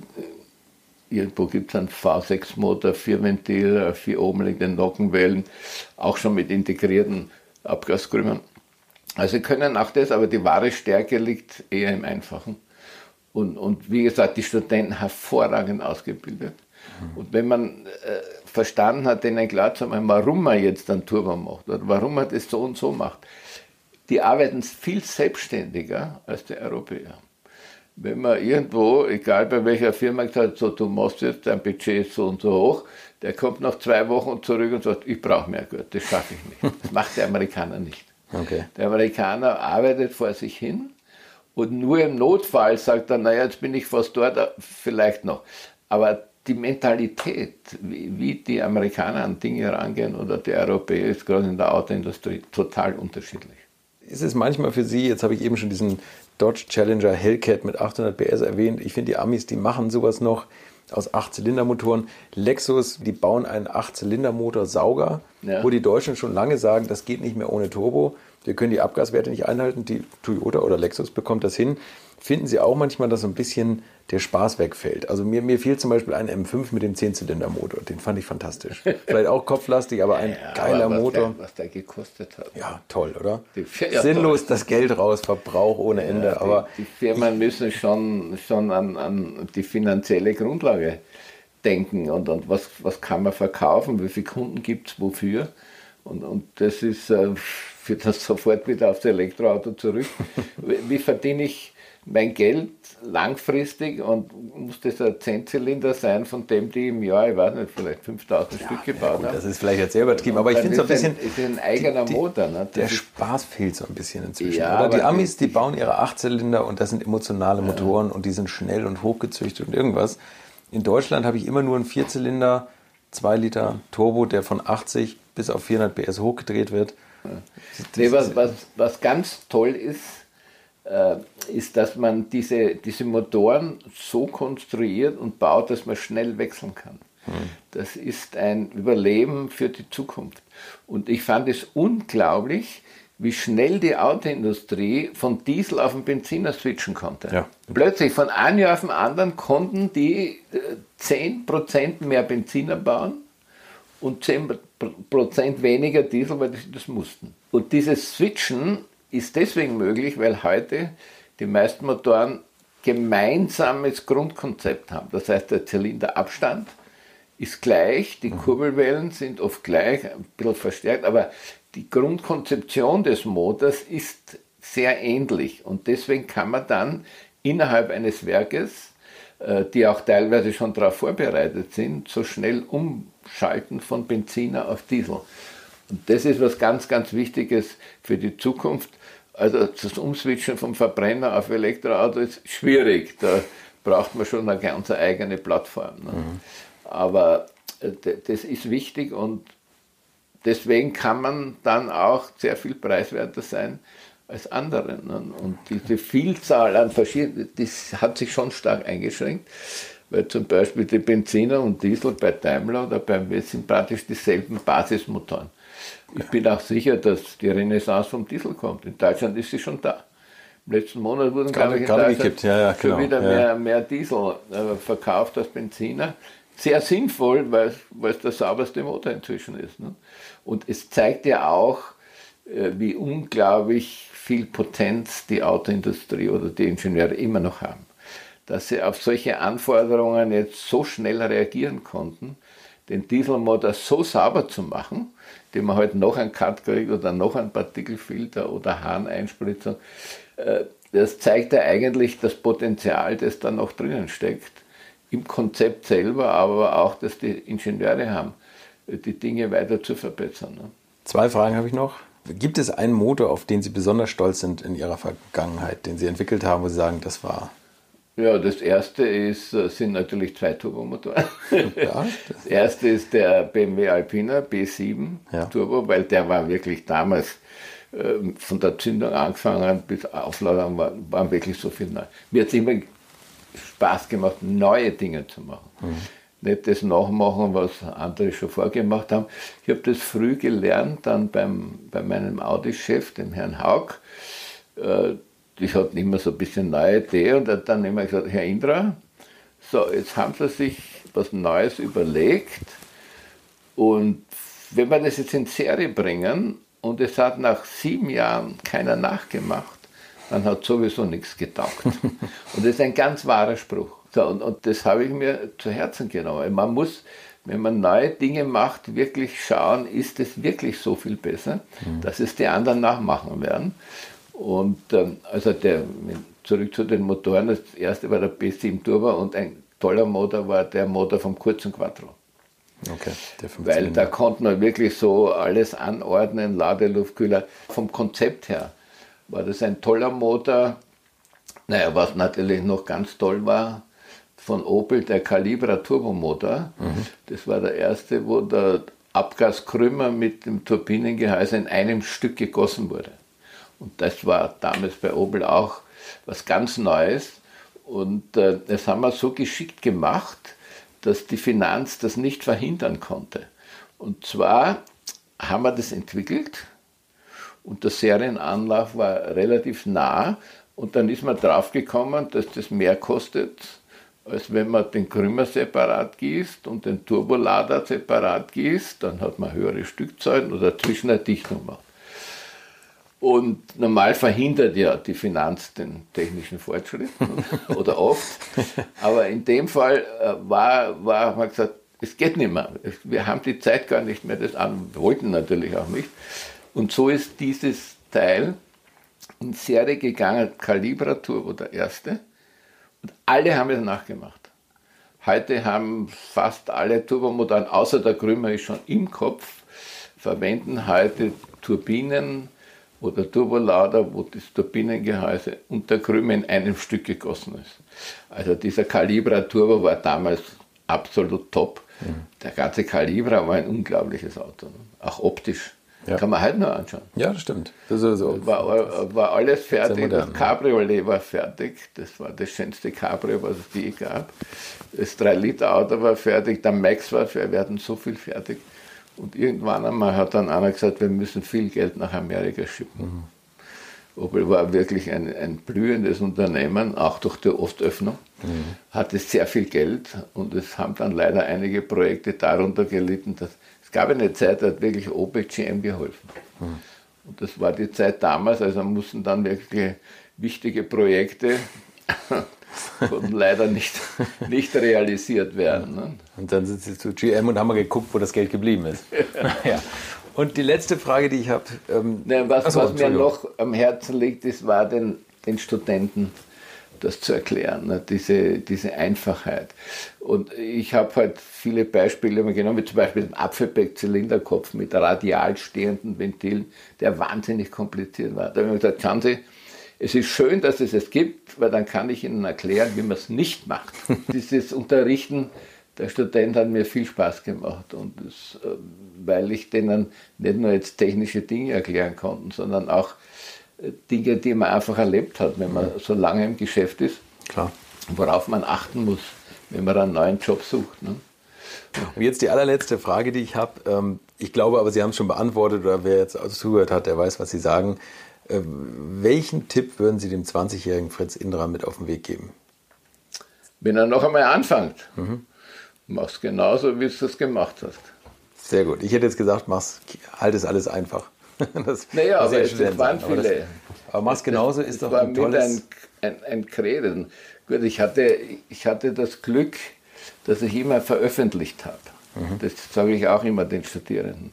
irgendwo gibt es einen V sechs Motor, Vierventil, vier oben liegende Nockenwellen, auch schon mit integrierten Abgaskrümmern. Also sie können auch das, aber die wahre Stärke liegt eher im Einfachen. Und, und wie gesagt, die Studenten hervorragend ausgebildet. Mhm. Und wenn man äh, verstanden hat, denen klar zu machen, warum man jetzt einen Turbo macht oder warum man das so und so macht, die arbeiten viel selbstständiger als die Europäer. Wenn man irgendwo, egal bei welcher Firma, gesagt so, du machst jetzt dein Budget so und so hoch, der kommt nach zwei Wochen zurück und sagt, ich brauche mehr Geld, das schaffe ich nicht. Das macht der Amerikaner nicht. Okay. Der Amerikaner arbeitet vor sich hin und nur im Notfall sagt er, naja, jetzt bin ich fast dort, vielleicht noch. Aber die Mentalität, wie, wie die Amerikaner an Dinge rangehen oder die Europäer, ist gerade in der Autoindustrie total unterschiedlich. Ist es manchmal für Sie, jetzt habe ich eben schon diesen Dodge Challenger Hellcat mit achthundert P S erwähnt, ich finde die Amis, die machen sowas noch aus acht-Zylinder-Motoren. Lexus, die bauen einen acht-Zylinder-Motor Sauger, ja. Wo die Deutschen schon lange sagen, das geht nicht mehr ohne Turbo. Wir können die Abgaswerte nicht einhalten. Die Toyota oder Lexus bekommt das hin. Finden Sie auch manchmal, dass so ein bisschen der Spaß wegfällt? Also mir, mir fehlt zum Beispiel ein M fünf mit dem zehn-Zylinder-Motor. Den fand ich fantastisch. Vielleicht auch kopflastig, aber ein ja, geiler aber was Motor. Der, was der gekostet hat. Ja, toll, oder? Die, ja, Sinnlos toll. Das Geld raus, Verbrauch ohne ja, Ende. Die, aber die Firmen müssen schon, schon an, an die finanzielle Grundlage denken und, und was, was kann man verkaufen, wie viele Kunden gibt es, wofür. Und, und das ist, äh, führt das sofort wieder aufs Elektroauto zurück. Wie verdiene ich mein Geld langfristig und muss das ein Zehnzylinder sein, von dem die im Jahr, ich weiß nicht, vielleicht fünftausend ja, Stück gebaut ja, gut, haben. Das ist vielleicht jetzt sehr übertrieben, aber ich finde so ein bisschen... Ist ein eigener die, die, Motor. Ne? Der Spaß fehlt so ein bisschen inzwischen. Ja, oder? Die Amis, die bauen ihre Achtzylinder und das sind emotionale ja. Motoren und die sind schnell und hochgezüchtet und irgendwas. In Deutschland habe ich immer nur einen Vierzylinder, zwei Liter Turbo, der von achtzig bis auf vierhundert P S hochgedreht wird. Ja. Nee, was, was, was ganz toll ist, äh, ist, dass man diese, diese Motoren so konstruiert und baut, dass man schnell wechseln kann. Hm. Das ist ein Überleben für die Zukunft. Und ich fand es unglaublich, wie schnell die Autoindustrie von Diesel auf den Benziner switchen konnte. Ja. Plötzlich, von einem Jahr auf den anderen, konnten die zehn Prozent mehr Benziner bauen und zehn Prozent weniger Diesel, weil sie das mussten. Und dieses Switchen ist deswegen möglich, weil heute die meisten Motoren gemeinsames Grundkonzept haben. Das heißt, der Zylinderabstand ist gleich, die Kurbelwellen sind oft gleich, ein bisschen verstärkt, aber die Grundkonzeption des Motors ist sehr ähnlich. Und deswegen kann man dann innerhalb eines Werkes, die auch teilweise schon darauf vorbereitet sind, so schnell umschalten von Benziner auf Diesel. Und das ist was ganz, ganz Wichtiges für die Zukunft. Also das Umswitchen vom Verbrenner auf Elektroauto ist schwierig. Da braucht man schon eine ganz eigene Plattform. Ne? Mhm. Aber das ist wichtig und deswegen kann man dann auch sehr viel preiswerter sein als andere. Ne? Und diese Vielzahl an verschiedenen, das hat sich schon stark eingeschränkt, weil zum Beispiel die Benziner und Diesel bei Daimler oder B M W sind praktisch dieselben Basismotoren. Ich bin auch sicher, dass die Renaissance vom Diesel kommt. In Deutschland ist sie schon da. Im letzten Monat wurden, glaube ich, in Deutschland ja, ja, genau. schon wieder ja. mehr, mehr Diesel äh, verkauft als Benziner. Sehr sinnvoll, weil, weil es der sauberste Motor inzwischen ist. Ne? Und es zeigt ja auch, äh, wie unglaublich viel Potenz die Autoindustrie oder die Ingenieure immer noch haben. Dass sie auf solche Anforderungen jetzt so schnell reagieren konnten, den Dieselmotor so sauber zu machen, den man halt noch einen Cut kriegt oder noch einen Partikelfilter oder Harneinspritzung. Äh, das zeigt ja eigentlich das Potenzial, das da noch drinnen steckt. Im Konzept selber, aber auch, dass die Ingenieure haben, die Dinge weiter zu verbessern. Ne? Zwei Fragen habe ich noch. Gibt es einen Motor, auf den Sie besonders stolz sind in Ihrer Vergangenheit, den Sie entwickelt haben, wo Sie sagen, das war... Ja, das erste ist, sind natürlich zwei Turbomotoren. Ja, das erste ist der B M W Alpina B sieben ja. Turbo, weil der war wirklich damals äh, von der Zündung angefangen bis Aufladung war, waren wirklich so viel neu. Mir hat es immer Spaß gemacht, neue Dinge zu machen. Mhm. Nicht das nachmachen, was andere schon vorgemacht haben. Ich habe das früh gelernt, dann beim, bei meinem Audi-Chef, dem Herrn Haug. Äh, die hatten immer so ein bisschen neue Idee und er hat dann immer gesagt, Herr Indra, so, jetzt haben Sie sich was Neues überlegt und wenn wir das jetzt in Serie bringen und es hat nach sieben Jahren keiner nachgemacht, dann hat sowieso nichts getaugt. Und das ist ein ganz wahrer Spruch. So, und, und das habe ich mir zu Herzen genommen. Man muss, wenn man neue Dinge macht, wirklich schauen, ist es wirklich so viel besser, mhm. dass es die anderen nachmachen werden. Und ähm, also der, zurück zu den Motoren, das erste war der B sieben Turbo und ein toller Motor war der Motor vom kurzen Quattro. Okay, der Weil da konnte man wirklich so alles anordnen, Ladeluftkühler. Vom Konzept her war das ein toller Motor. Naja, was natürlich noch ganz toll war, von Opel der Calibra Turbomotor. Mhm. Das war der erste, wo der Abgaskrümmer mit dem Turbinengehäuse in einem Stück gegossen wurde. Und das war damals bei Opel auch was ganz Neues. Und äh, das haben wir so geschickt gemacht, dass die Finanz das nicht verhindern konnte. Und zwar haben wir das entwickelt und der Serienanlauf war relativ nah. Und dann ist man draufgekommen, dass das mehr kostet, als wenn man den Krümmer separat gießt und den Turbolader separat gießt. Dann hat man höhere Stückzahlen oder dazwischen eine Dichtung macht. Und normal verhindert ja die Finanz den technischen Fortschritt oder oft. Aber in dem Fall war, war man gesagt, es geht nicht mehr. Wir haben die Zeit gar nicht mehr, das an, wollten natürlich auch nicht. Und so ist dieses Teil in Serie gegangen, Calibra Turbo der erste. Und alle haben es nachgemacht. Heute haben fast alle Turbomotoren, außer der Krümmer ist schon im Kopf, verwenden heute Turbinen oder Turbolader, wo das Turbinengehäuse und der Krümmer in einem Stück gegossen ist. Also dieser Calibra Turbo war damals absolut top. Mhm. Der ganze Calibra war ein unglaubliches Auto, auch optisch. Ja. Kann man heute noch anschauen. Ja, das stimmt. Das ist so. war, war alles fertig. Modern, das Cabriolet war fertig. Das war das schönste Cabrio, was es je gab. Das drei Liter Auto war fertig. Der Max war fertig. Wir hatten so viel fertig. Und irgendwann einmal hat dann einer gesagt, wir müssen viel Geld nach Amerika schicken. Mhm. Opel war wirklich ein, ein blühendes Unternehmen, auch durch die Ostöffnung, mhm. hatte sehr viel Geld und es haben dann leider einige Projekte darunter gelitten, dass es gab eine Zeit, da hat wirklich Opel G M geholfen. Mhm. Und das war die Zeit damals, also mussten dann wirklich wichtige Projekte konnten leider nicht, nicht realisiert werden. Ne? Und dann sind sie zu G M und haben mal geguckt, wo das Geld geblieben ist. Ja. Und die letzte Frage, die ich habe... Ähm, ne, was, achso, was mir noch am Herzen liegt, das war den, den Studenten das zu erklären, ne? diese, diese Einfachheit. Und ich habe halt viele Beispiele genommen, wie zum Beispiel den Apfelbeck-Zylinderkopf mit radial stehenden Ventilen, der wahnsinnig kompliziert war. Da habe ich gesagt, schauen Sie, es ist schön, dass es es gibt, weil dann kann ich Ihnen erklären, wie man es nicht macht. Dieses Unterrichten, der Student hat mir viel Spaß gemacht, und das, weil ich denen nicht nur jetzt technische Dinge erklären konnte, sondern auch Dinge, die man einfach erlebt hat, wenn man so lange im Geschäft ist. Klar. Worauf man achten muss, wenn man einen neuen Job sucht. Ne? Und jetzt die allerletzte Frage, die ich habe. Ich glaube aber, Sie haben es schon beantwortet, oder wer jetzt zugehört hat, der weiß, was Sie sagen. Welchen Tipp würden Sie dem zwanzigjährigen Fritz Indra mit auf den Weg geben? Wenn er noch einmal anfängt, mhm. mach's genauso, wie du es gemacht hast. Sehr gut. Ich hätte jetzt gesagt, mach's, halt es alles einfach. Das, naja, aber es waren viele. Aber, das, aber mach's genauso, das, ist das doch ein tolles... ein, ein, ein Credo. Gut, ich hatte, ich hatte das Glück, dass ich immer veröffentlicht habe. Mhm. Das sage ich auch immer den Studierenden.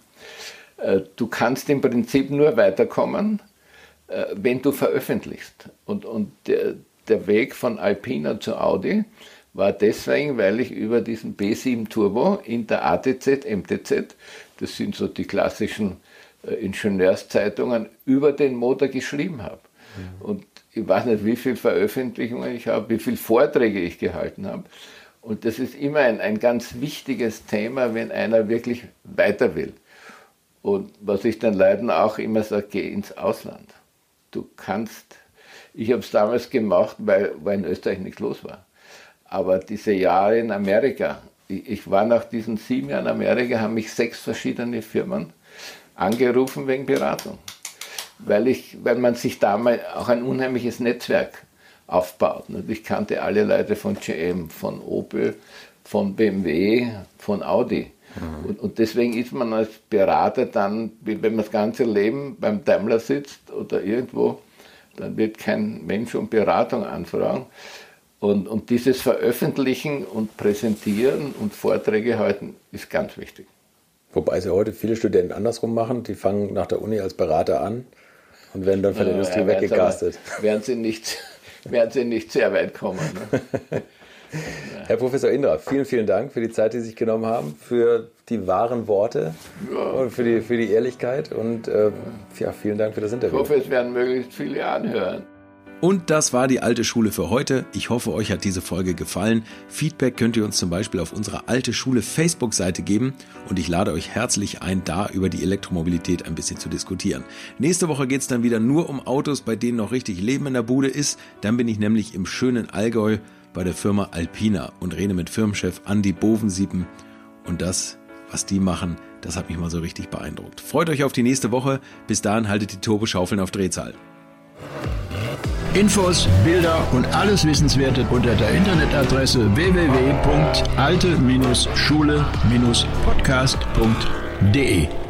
Du kannst im Prinzip nur weiterkommen, wenn du veröffentlichst. Und, und der, der Weg von Alpina zu Audi war deswegen, weil ich über diesen B sieben Turbo in der A T Z, M T Z, das sind so die klassischen Ingenieurszeitungen, über den Motor geschrieben habe. Mhm. Und ich weiß nicht, wie viele Veröffentlichungen ich habe, wie viele Vorträge ich gehalten habe. Und das ist immer ein, ein ganz wichtiges Thema, wenn einer wirklich weiter will. Und was ich den Leuten auch immer sage, geh ins Ausland. Du kannst, ich habe es damals gemacht, weil, weil in Österreich nichts los war. Aber diese Jahre in Amerika, ich, ich war nach diesen sieben Jahren in Amerika, haben mich sechs verschiedene Firmen angerufen wegen Beratung. Weil, ich, weil man sich da mal auch ein unheimliches Netzwerk aufbaut. Und ich kannte alle Leute von G M, von Opel, von B M W, von Audi. Mhm. Und, und deswegen ist man als Berater dann, wenn man das ganze Leben beim Daimler sitzt oder irgendwo, dann wird kein Mensch um Beratung anfragen. Und, und dieses Veröffentlichen und Präsentieren und Vorträge halten ist ganz wichtig. Wobei sie heute viele Studenten andersrum machen, die fangen nach der Uni als Berater an und werden dann von der ja, Industrie ja, weggecastet. Werden sie nicht, werden sie nicht sehr weit kommen. Ne? Herr Professor Indra, vielen, vielen Dank für die Zeit, die Sie sich genommen haben, für die wahren Worte ja. und für die, für die Ehrlichkeit, und äh, ja, vielen Dank für das Interview. Ich hoffe, es werden möglichst viele anhören. Und das war die alte Schule für heute. Ich hoffe, euch hat diese Folge gefallen. Feedback könnt ihr uns zum Beispiel auf unserer Alte Schule Facebook-Seite geben, und ich lade euch herzlich ein, da über die Elektromobilität ein bisschen zu diskutieren. Nächste Woche geht es dann wieder nur um Autos, bei denen noch richtig Leben in der Bude ist. Dann bin ich nämlich im schönen Allgäu bei der Firma Alpina und rede mit Firmenchef Andi Bovensiepen. Und das, was die machen, das hat mich mal so richtig beeindruckt. Freut euch auf die nächste Woche. Bis dahin haltet die Turboschaufeln auf Drehzahl. Infos, Bilder und alles Wissenswerte unter der Internetadresse w w w punkt alte Schule Podcast punkt de.